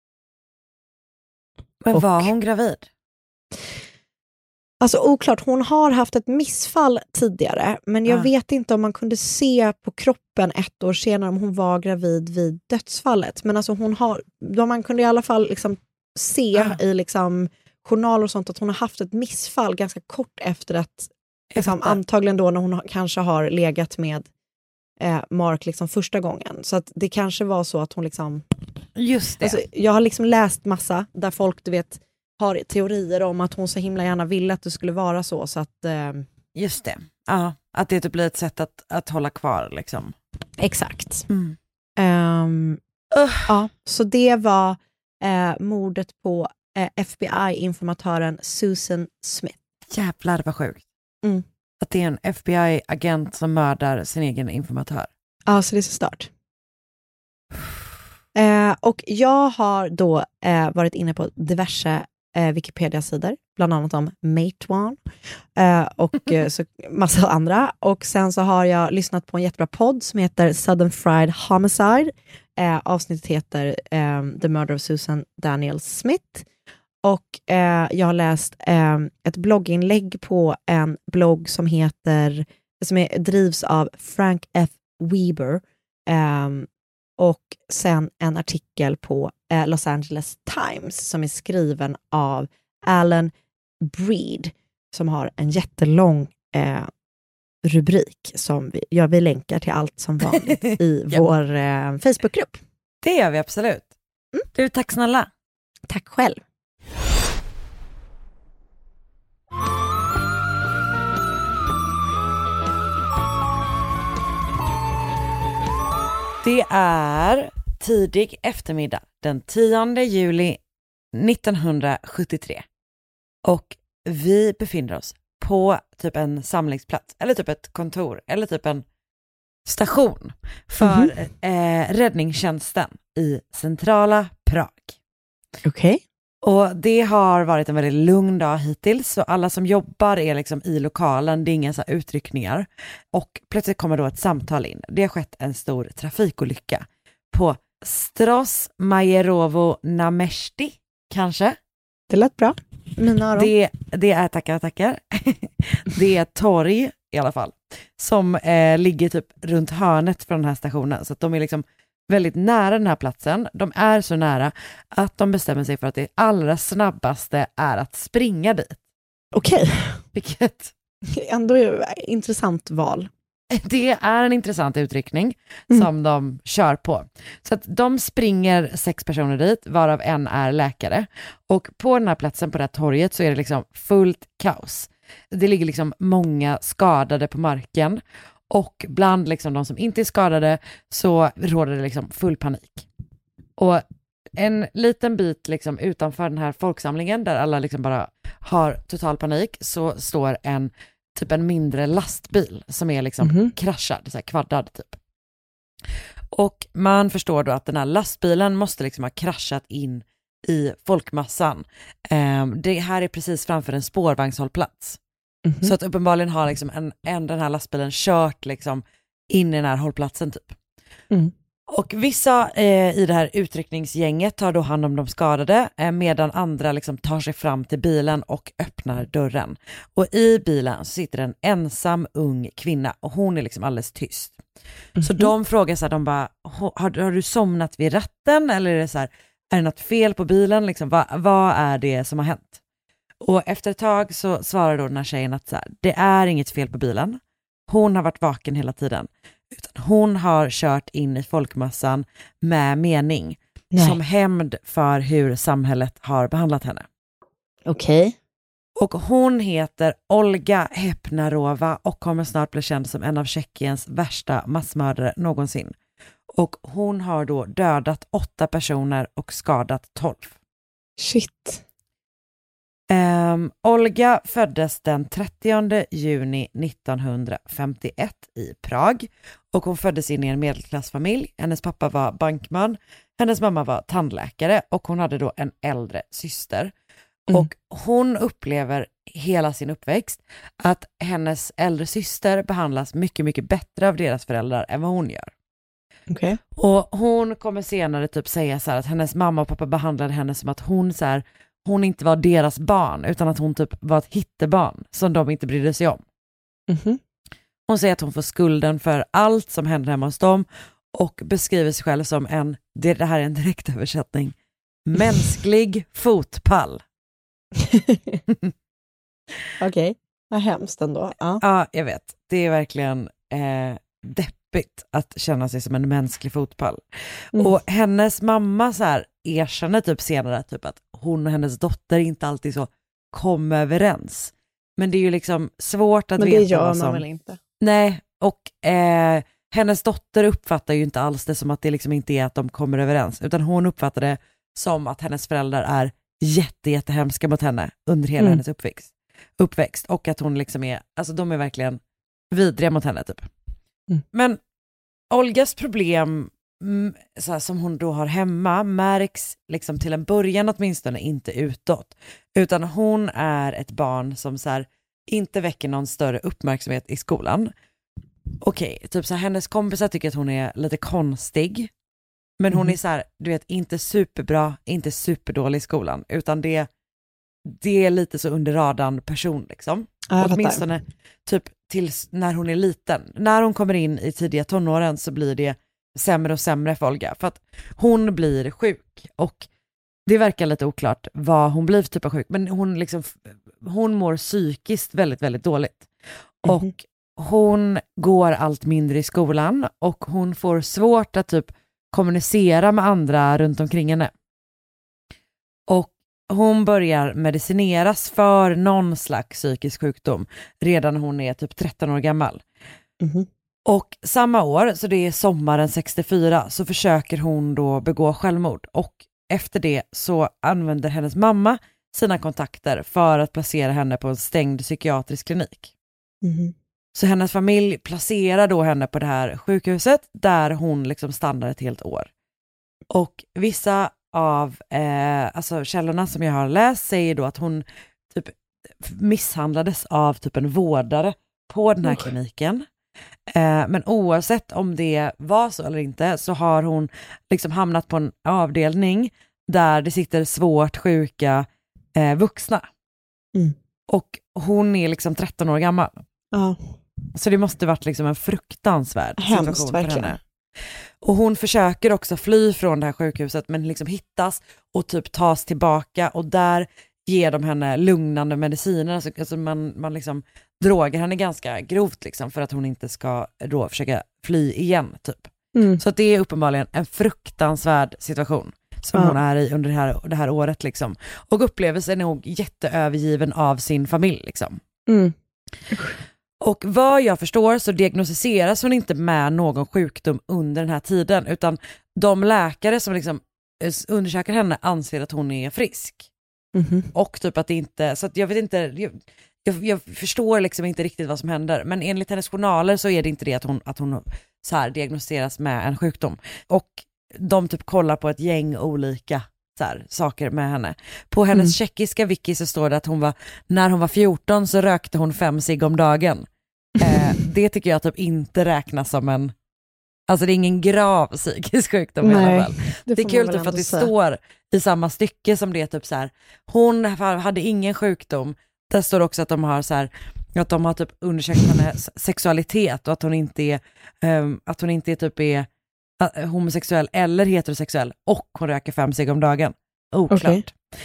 Men och, var hon gravid? Alltså oklart, hon har haft ett missfall tidigare, men jag ah. vet inte om man kunde se på kroppen ett år senare om hon var gravid vid dödsfallet. Men alltså hon har, då man kunde i alla fall liksom se ah. i liksom journaler och sånt att hon har haft ett missfall ganska kort efter att liksom, antagligen då när hon kanske har legat med eh, Mark liksom första gången. Så att det kanske var så att hon liksom... Just det. Alltså, jag har liksom läst massa där folk, du vet, har teorier om att hon så himla gärna ville att det skulle vara så. Så att, eh... Just det. Ja, att det typ blir ett sätt att, att hålla kvar liksom. Exakt. Mm. Um, uh. Ja, så det var eh, mordet på eh, F B I-informatören Susan Smith. Jävlar vad sjukt. Mm. Att det är en F B I-agent som mördar sin egen informatör. Ja, så det är så start. Eh, och jag har då eh, varit inne på diverse eh, Wikipedia-sidor, bland annat om Matewan eh, och eh, så massa andra. Och sen så har jag lyssnat på en jättebra podd som heter Southern Fried Homicide. Eh, avsnittet heter eh, The Murder of Susan Daniel Smith. Och eh, jag har läst eh, ett blogginlägg på en blogg som heter, som är, drivs av Frank F. Weber. Eh, och sen en artikel på eh, Los Angeles Times som är skriven av Alan Breed, som har en jättelång eh, rubrik som vi, ja, vi länkar till allt som vanligt i ja. vår eh, Facebookgrupp. Det gör vi absolut. Mm. Du, tack snälla. Tack själv. Det är tidig eftermiddag den tionde juli nittonhundrasjuttiotre och vi befinner oss på typ en samlingsplats eller typ ett kontor eller typ en station för mm-hmm. eh, räddningstjänsten i centrala Prag. Okej. Okay. Och det har varit en väldigt lugn dag hittills, så alla som jobbar är liksom i lokalen, det är inga så här utryckningar. Och plötsligt kommer då ett samtal in. Det har skett en stor trafikolycka på Stross Majerovo Nameshti, kanske? Det lät bra. Mina öron. Det, det är, tackar, tackar. Det är ett torg i alla fall, som eh, ligger typ runt hörnet från den här stationen. Så att de är liksom väldigt nära den här platsen. De är så nära att de bestämmer sig för att det allra snabbaste är att springa dit. Okej. Okay. Vilket ändå är ett intressant val. Det är en intressant utryckning mm. som de kör på. Så att de springer sex personer dit, varav en är läkare. Och på den här platsen, på det här torget, så är det liksom fullt kaos. Det ligger liksom många skadade på marken. Och bland liksom de som inte är skadade så råder det liksom full panik. Och en liten bit liksom utanför den här folksamlingen där alla liksom bara har total panik, så står en typ en mindre lastbil som är liksom mm-hmm. kraschad, så här kvaddad typ. Och man förstår då att den här lastbilen måste liksom ha kraschat in i folkmassan. Um, det här är precis framför en spårvagnshållplats. Mm-hmm. Så att uppenbarligen har liksom en, en, den här lastbilen kört liksom in i den här hållplatsen typ. Mm. Och vissa eh, i det här utryckningsgänget tar då hand om de skadade eh, medan andra liksom tar sig fram till bilen och öppnar dörren. Och i bilen så sitter en ensam ung kvinna och hon är liksom alldeles tyst. Mm-hmm. Så de frågar så här, de bara, har, har du somnat vid ratten eller är det så här, är det något fel på bilen? Liksom, vad, vad är det som har hänt? Och efter ett tag så svarar då den här tjejen att så här, det är inget fel på bilen. Hon har varit vaken hela tiden. Utan hon har kört in i folkmassan med mening. Nej. Som hämnd för hur samhället har behandlat henne. Okej. Okay. Och hon heter Olga Hepnarova och kommer snart bli känd som en av Tjeckiens värsta massmördare någonsin. Och hon har då dödat åtta personer och skadat tolv. Shit. Um, Olga föddes den trettionde juni nittonhundrafemtioett i Prag och hon föddes in i en medelklassfamilj. Hennes pappa var bankman, hennes mamma var tandläkare och hon hade då en äldre syster. Mm. Och hon upplever hela sin uppväxt att hennes äldre syster behandlas mycket, mycket bättre av deras föräldrar än vad hon gör. Okay. Och hon kommer senare typ säga så här att hennes mamma och pappa behandlade henne som att hon så här, hon inte var deras barn utan att hon typ var ett hittebarn som de inte brydde sig om. Mm-hmm. Hon säger att hon får skulden för allt som händer hemma hos dem och beskriver sig själv som en, det, det här är en direktöversättning, mänsklig fotpall. Okej, okay. Vad hemskt ändå. Ja. Ja, jag vet. Det är verkligen eh, deppigt att känna sig som en mänsklig fotpall. Mm. Och hennes mamma så här erkänner typ senare typ att hon och hennes dotter inte alltid så kom överens. Men det är ju liksom svårt att Men veta. Men det gör vad som... man väl inte? Nej, och eh, hennes dotter uppfattar ju inte alls det som att det liksom inte är att de kommer överens. Utan hon uppfattar det som att hennes föräldrar är jätte, jättehemska mot henne under hela mm. hennes uppväxt. uppväxt. Och att hon liksom är, alltså de är verkligen vidriga mot henne typ. Mm. Men Olgas problem så här, som hon då har hemma märks liksom till en början åtminstone inte utåt. Utan hon är ett barn som så här, inte väcker någon större uppmärksamhet i skolan. Okej, okay, typ så här, hennes kompisar tycker att hon är lite konstig. Men hon mm. är så här, du vet, inte superbra, inte superdålig i skolan. Utan det, det är lite så under radarn person liksom. Ja, åtminstone typ tills när hon är liten. När hon kommer in i tidiga tonåren så blir det sämre och sämre för Olga. För att hon blir sjuk. Och det verkar lite oklart vad hon blir för typ av sjuk. Men hon, liksom, hon mår psykiskt väldigt, väldigt dåligt. Mm. Och hon går allt mindre i skolan. Och hon får svårt att typ kommunicera med andra runt omkring henne. Och hon börjar medicineras för någon slags psykisk sjukdom redan när hon är typ tretton år gammal. Mm. Och samma år, så det är sommaren sextiofyra, så försöker hon då begå självmord. Och efter det så använder hennes mamma sina kontakter för att placera henne på en stängd psykiatrisk klinik. Mm. Så hennes familj placerar då henne på det här sjukhuset där hon liksom stannar ett helt år. Och vissa av eh, alltså källorna som jag har läst säger då att hon typ misshandlades av typ en vårdare på den här oh. kliniken. Eh, men oavsett om det var så eller inte så har hon liksom hamnat på en avdelning där det sitter svårt sjuka eh, vuxna. Mm. Och hon är liksom tretton år gammal. Ja. Så det måste varit liksom en fruktansvärd Hemskt, situation för verkligen. henne. Och hon försöker också fly från det här sjukhuset men liksom hittas och typ tas tillbaka och där ger de henne lugnande mediciner. Alltså, alltså man, man liksom drogar henne ganska grovt liksom för att hon inte ska då försöka fly igen typ. Mm. Så att det är uppenbarligen en fruktansvärd situation som ja. hon är i under det här, det här året liksom. Och upplever sig nog jätteövergiven av sin familj liksom. Mm. Och vad jag förstår så diagnostiseras hon inte med någon sjukdom under den här tiden utan de läkare som liksom undersöker henne anser att hon är frisk. Mm-hmm. Och typ att det inte, så att jag vet inte, jag, jag, jag förstår liksom inte riktigt vad som händer. Men enligt hennes journaler så är det inte det att hon, att hon så här diagnostiseras med en sjukdom. Och de typ kollar på ett gäng olika så här, saker med henne. På hennes mm. tjeckiska wiki så står det att hon var, när hon var fjorton så rökte hon fem cigg om dagen. Eh, det tycker jag typ inte räknas som en Alltså det är ingen grav psykisk sjukdom i alla fall. Det, det är kul typ för att det säga. står i samma stycke som det är typ så här. Hon hade ingen sjukdom. Där står också att de har så här, att de har typ undersökt hennes sexualitet och att hon inte är um, att hon inte är typ är uh, homosexuell eller heterosexuell och hon röker fem cigg om dagen. Oklart. Okay.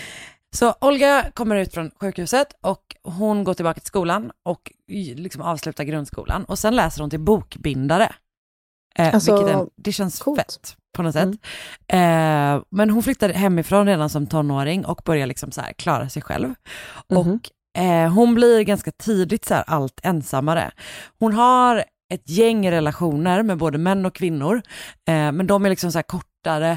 Så Olga kommer ut från sjukhuset och hon går tillbaka till skolan och liksom avslutar grundskolan och sen läser hon till bokbindare. Eh, alltså, vilket är, det känns coolt. Fett på något sätt. Mm. Eh, men hon flyttade hemifrån redan som tonåring och börjar liksom så här klara sig själv. Mm. Och eh, hon blir ganska tidigt så här allt ensammare. Hon har ett gäng relationer med både män och kvinnor. Eh, men de är liksom så här kortare.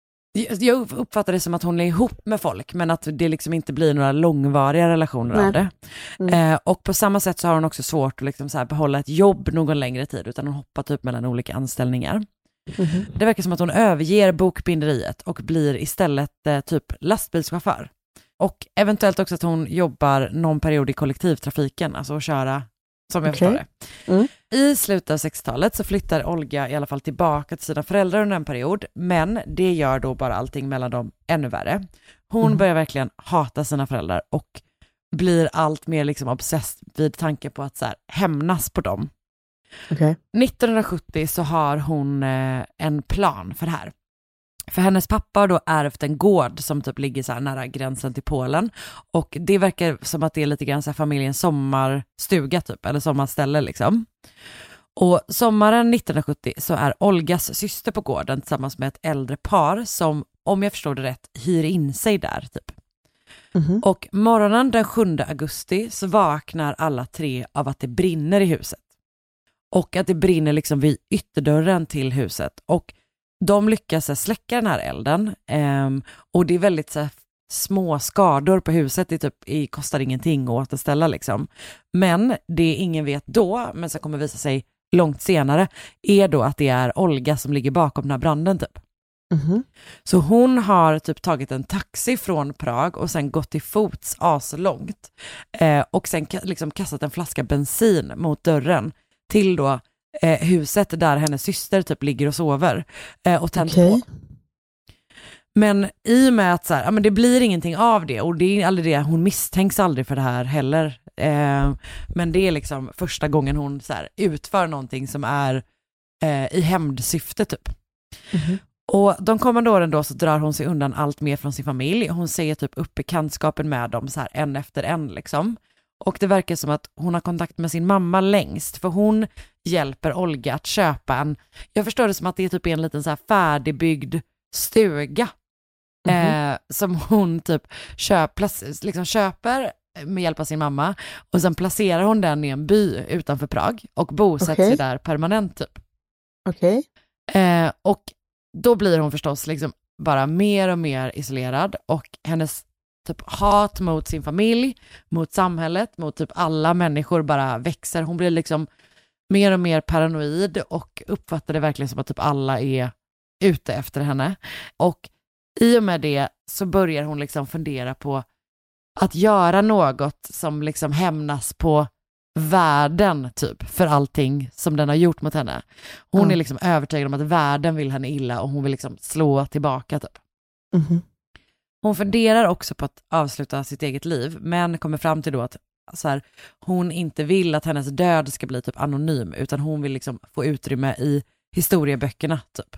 Jag uppfattar det som att hon är ihop med folk men att det liksom inte blir några långvariga relationer Nej. av det. Mm. Eh, och på samma sätt så har hon också svårt att liksom så här behålla ett jobb någon längre tid utan hon hoppar typ mellan olika anställningar. Mm. Det verkar som att hon överger bokbinderiet och blir istället eh, typ lastbilschaufför. Och eventuellt också att hon jobbar någon period i kollektivtrafiken, alltså att köra som jag okay. förstår det. Mm. I slutet av sextiotalet så flyttar Olga i alla fall tillbaka till sina föräldrar under en period, men det gör då bara allting mellan dem ännu värre. Hon mm. börjar verkligen hata sina föräldrar och blir allt mer liksom obsessed vid tanke på att så här, hämnas på dem. Okay. nittonhundrasjuttio så har hon eh, en plan för det här. För hennes pappa har då ärvt en gård som typ ligger så här nära gränsen till Polen. Och det verkar som att det är lite grann så här familjens sommarstuga typ, eller sommarställe liksom. Och sommaren nittonhundrasjuttio så är Olgas syster på gården tillsammans med ett äldre par som, om jag förstår det rätt, hyr in sig där typ. Mm-hmm. Och morgonen den sjunde augusti så vaknar alla tre av att det brinner i huset. Och att det brinner liksom vid ytterdörren till huset. Och de lyckas släcka den här elden. Um, och det är väldigt så här, små skador på huset. Det typ, det kostar ingenting att återställa liksom. Men det ingen vet då, men som kommer visa sig långt senare, är då att det är Olga som ligger bakom den här branden typ. Mm-hmm. Så hon har typ tagit en taxi från Prag och sen gått till fots aslångt. Eh, och sen liksom kastat en flaska bensin mot dörren till då eh, huset där hennes syster typ ligger och sover eh, och tänt okay. på. Men i och med att så här, ja, men det blir ingenting av det och det är aldrig det, hon misstänks aldrig för det här heller. Eh, men det är liksom första gången hon så här, utför någonting som är eh, i hämndsyfte typ. Mm-hmm. Och de kommande åren då så drar hon sig undan allt mer från sin familj. Hon säger typ upp bekantskapen med dem så här en efter en liksom. Och det verkar som att hon har kontakt med sin mamma längst. För hon hjälper Olga att köpa en, jag förstår det som att det är typ en liten så här färdigbyggd stuga. Mm-hmm. Eh, som hon typ köp, liksom köper med hjälp av sin mamma. Och sen placerar hon den i en by utanför Prag. Och bosätter okay. sig där permanent typ. Okej. Okay. Eh, och då blir hon förstås liksom bara mer och mer isolerad och hennes typ hat mot sin familj, mot samhället, mot typ alla människor bara växer. Hon blir liksom mer och mer paranoid och uppfattar det verkligen som att typ alla är ute efter henne. Och i och med det så börjar hon liksom fundera på att göra något som liksom hämnas på världen typ för allting som den har gjort mot henne. Hon mm. är liksom övertygad om att världen vill henne illa och hon vill liksom slå tillbaka typ. Mm. Hon funderar också på att avsluta sitt eget liv men kommer fram till då att så här, hon inte vill att hennes död ska bli typ anonym utan hon vill liksom få utrymme i historieböckerna typ.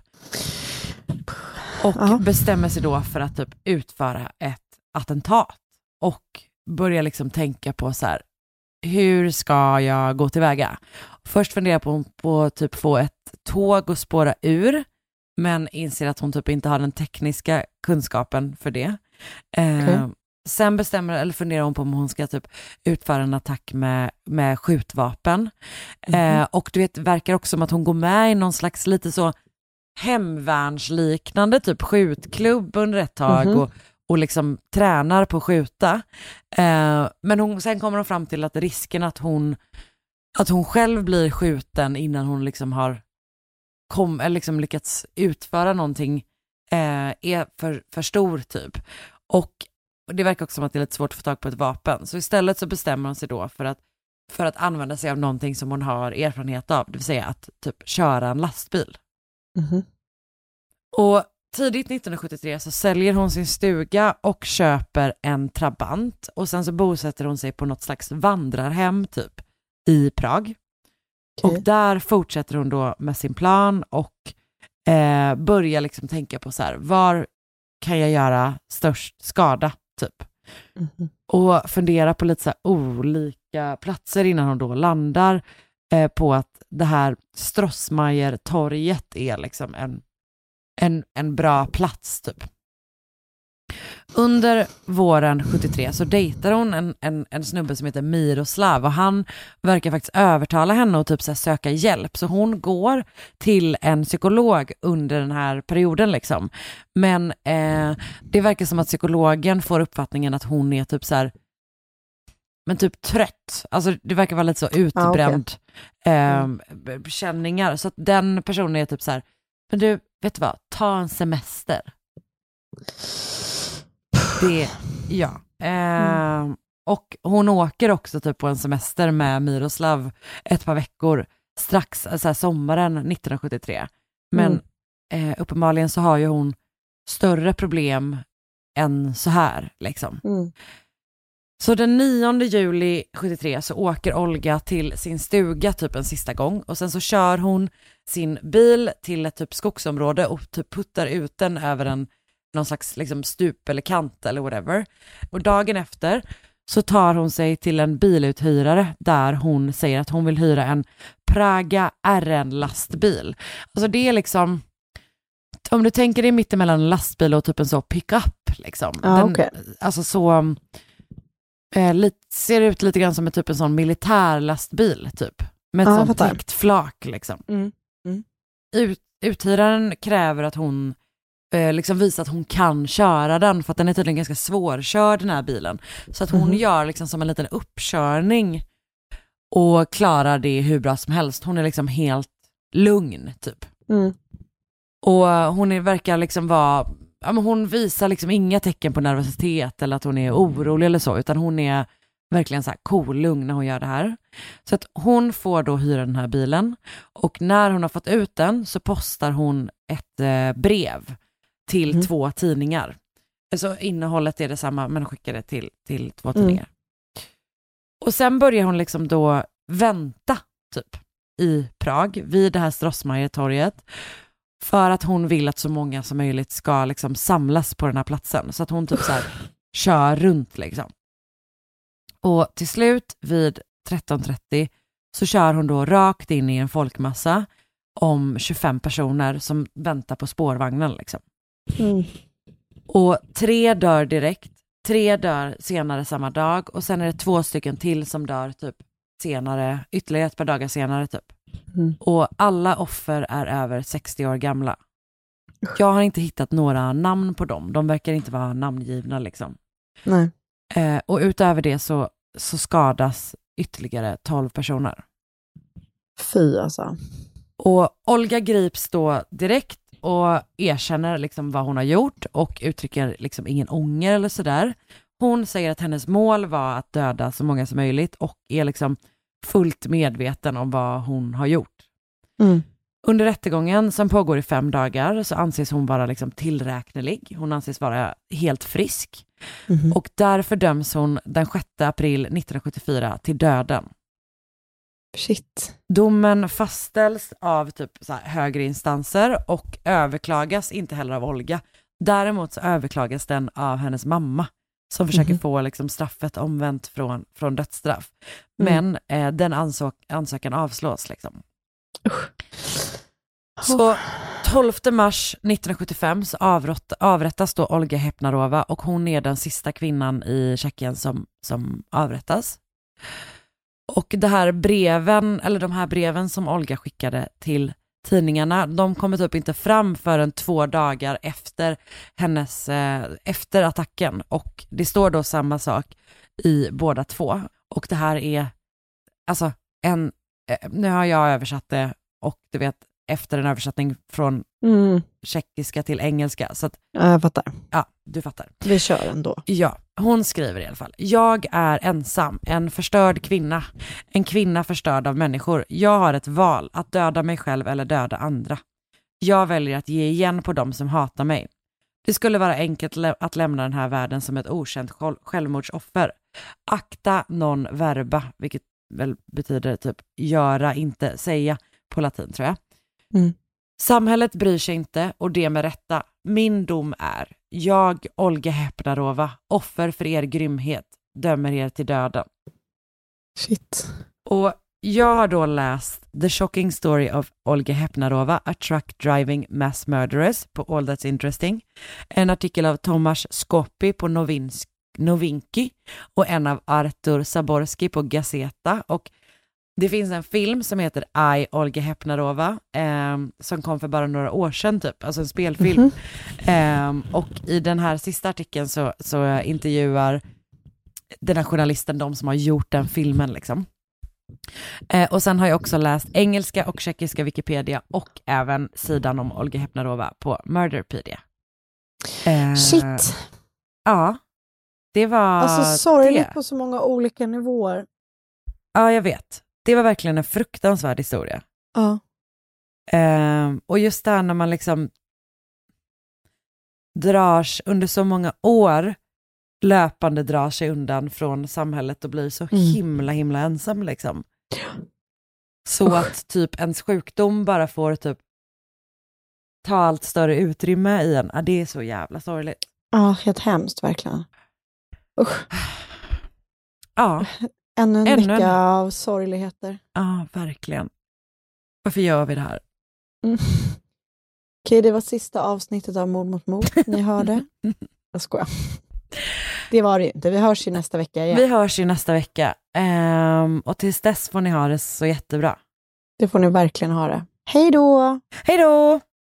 Och ja. bestämmer sig då för att typ utföra ett attentat och börjar liksom tänka på så här, hur ska jag gå tillväga? Först funderar jag på, på typ få ett tåg och spåra ur, men inser att hon typ inte har den tekniska kunskapen för det. Eh, okay. Sen bestämmer eller funderar hon på om hon ska typ utföra en attack med, med skjutvapen. Mm-hmm. Eh, och du vet, verkar också som att hon går med i någon slags lite så hemvärnsliknande typ skjutklubb under ett tag mm-hmm. och och liksom tränar på att skjuta. Eh, men hon, sen kommer hon fram till att risken att hon att hon själv blir skjuten innan hon liksom har kom, eller liksom lyckats utföra någonting eh, är för, för stor typ. Och det verkar också som att det är lite svårt att få tag på ett vapen. Så istället så bestämmer hon sig då för att, för att använda sig av någonting som hon har erfarenhet av. Det vill säga att typ köra en lastbil. Mm-hmm. Och tidigt nittonhundrasjuttiotre så säljer hon sin stuga och köper en Trabant. Och sen så bosätter hon sig på något slags vandrarhem typ i Prag. Okay. Och där fortsätter hon då med sin plan och eh, börjar liksom tänka på så här, var kan jag göra störst skada typ. Mm-hmm. Och fundera på lite så här olika platser innan hon då landar eh, på att det här Strossmayer-torget är liksom en, en, en bra plats typ. Under våren sjuttiotre så dejtar hon en, en, en snubbe som heter Miroslav och han verkar faktiskt övertala henne och typ så här söka hjälp. Så hon går till en psykolog under den här perioden liksom. Men eh, det verkar som att psykologen får uppfattningen att hon är typ så här, men typ trött. Alltså det verkar vara lite så utbränd ah, okay. eh, mm. känningar. Så att den personen är typ så här, men du, vet du vad? Ta en semester. Det, ja. Eh, mm. Och hon åker också typ på en semester med Miroslav ett par veckor strax, alltså sommaren nittonhundrasjuttiotre. Men mm. eh, uppenbarligen så har ju hon större problem än så här liksom. Mm. Så den nionde juli sjuttiotre så åker Olga till sin stuga typ en sista gång och sen så kör hon sin bil till ett typ skogsområde och typ puttar ut den över en någon slags liksom stup eller kant eller whatever. Och dagen efter så tar hon sig till en biluthyrare där hon säger att hon vill hyra en Praga R N-lastbil. Alltså det är liksom, om du tänker dig mitt emellan en lastbil och typ en så pick-up liksom. Ah, Den, okay. Alltså så eh, lite, ser ut lite grann som en typ en sån militärlastbil typ. Med ett ah, sånt täckt flak liksom. Mm. Mm. Ut, uthyraren kräver att hon liksom visa att hon kan köra den för att den är tydligen ganska svårkörd den här bilen. Så att hon mm. gör liksom som en liten uppkörning och klarar det hur bra som helst. Hon är liksom helt lugn typ. Mm. Och hon är, verkar liksom vara, ja, men hon visar liksom inga tecken på nervositet eller att hon är orolig eller så, utan hon är verkligen så här cool, lugn när hon gör det här. Så att hon får då hyra den här bilen och när hon har fått ut den så postar hon ett eh, brev till mm. två tidningar. Alltså innehållet är detsamma men skickar det till, till två tidningar. Mm. Och sen börjar hon liksom då vänta typ i Prag vid det här Strossmayer-torget för att hon vill att så många som möjligt ska liksom samlas på den här platsen. Så att hon typ så här kör runt liksom. Och till slut vid tretton trettio så kör hon då rakt in i en folkmassa om tjugofem personer som väntar på spårvagnen liksom. Mm. Och tre dör direkt, tre dör senare samma dag och sen är det två stycken till som dör typ senare, ytterligare ett par dagar senare typ. Mm. Och alla offer är över sextio år gamla. Jag har inte hittat några namn på dem, de verkar inte vara namngivna liksom. Nej. Eh, och utöver det så, så skadas ytterligare tolv personer. Fy alltså. Och Olga grips då direkt och erkänner liksom vad hon har gjort och uttrycker liksom ingen ånger eller sådär. Hon säger att hennes mål var att döda så många som möjligt och är liksom fullt medveten om vad hon har gjort. Mm. Under rättegången som pågår i fem dagar så anses hon vara liksom tillräknelig. Hon anses vara helt frisk. Mm. Och därför döms hon den sjätte april nittonhundrasjuttiofyra till döden. Shit. Domen fastställs av typ så här högre instanser och överklagas inte heller av Olga. Däremot så överklagas den av hennes mamma som försöker mm. få liksom straffet omvänt från, från dödsstraff. Mm. Men eh, den ansök- ansökan avslås liksom. Usch. Så tolfte mars nittonhundrasjuttiofem så avrätt, avrättas då Olga Hepnarova och hon är den sista kvinnan i Tjeckien som, som avrättas. Och det här breven, eller de här breven som Olga skickade till tidningarna, de kommer typ inte fram förrän två dagar efter hennes, eh, efter attacken. Och det står då samma sak i båda två. Och det här är, alltså, en, eh, nu har jag översatt det och du vet, efter en översättning från mm. tjeckiska till engelska. Så att, jag fattar. Ja, du fattar. Vi kör ändå. Ja, hon skriver i alla fall. Jag är ensam, en förstörd kvinna. En kvinna förstörd av människor. Jag har ett val att döda mig själv eller döda andra. Jag väljer att ge igen på dem som hatar mig. Det skulle vara enkelt lä- att lämna den här världen som ett okänt själv- självmordsoffer. Akta non verba, vilket väl betyder typ göra, inte säga på latin tror jag. Mm. Samhället bryr sig inte, och det med rätta. Min dom är, jag, Olga Hepnarova, offer för er grymhet, dömer er till döden. Shit. Och jag har då läst The Shocking Story of Olga Hepnarova, A Truck Driving Mass Murderers på All That's Interesting. En artikel av Tomasz Skopy på Nowinsk, Nowinki och en av Artur Zaborski på Gazeta. Och det finns en film som heter I, Olga Hepnarova eh, som kom för bara några år sedan typ, alltså en spelfilm. Mm-hmm. Eh, och i den här sista artikeln så, så intervjuar den här journalisten de som har gjort den filmen liksom. Eh, och sen har jag också läst engelska och tjeckiska Wikipedia och även sidan om Olga Hepnarova på Murderpedia. Eh, Shit. Ja, det var Alltså sorgligt det. på så många olika nivåer. Ja, jag vet. Det var verkligen en fruktansvärd historia. Ja. Eh, och just där när man liksom dras under så många år löpande drar sig undan från samhället och blir så Mm. himla himla ensam liksom. Så Usch. att typ ens sjukdom bara får typ ta allt större utrymme i en. Ja, det är så jävla sorgligt. Ja, helt hemskt verkligen. Usch. Ja, Ännu en Ännu vecka en. av sorgligheter. ja, verkligen. Varför gör vi det här? Mm. Okej, det var sista avsnittet av Mord mot mord. Ni hörde. Jag skojar. Det var det ju inte. Vi hörs ju nästa vecka igen. Vi hörs ju nästa vecka. Ehm, och tills dess får ni ha det så jättebra. Det får ni verkligen ha det. Hej då! Hej då!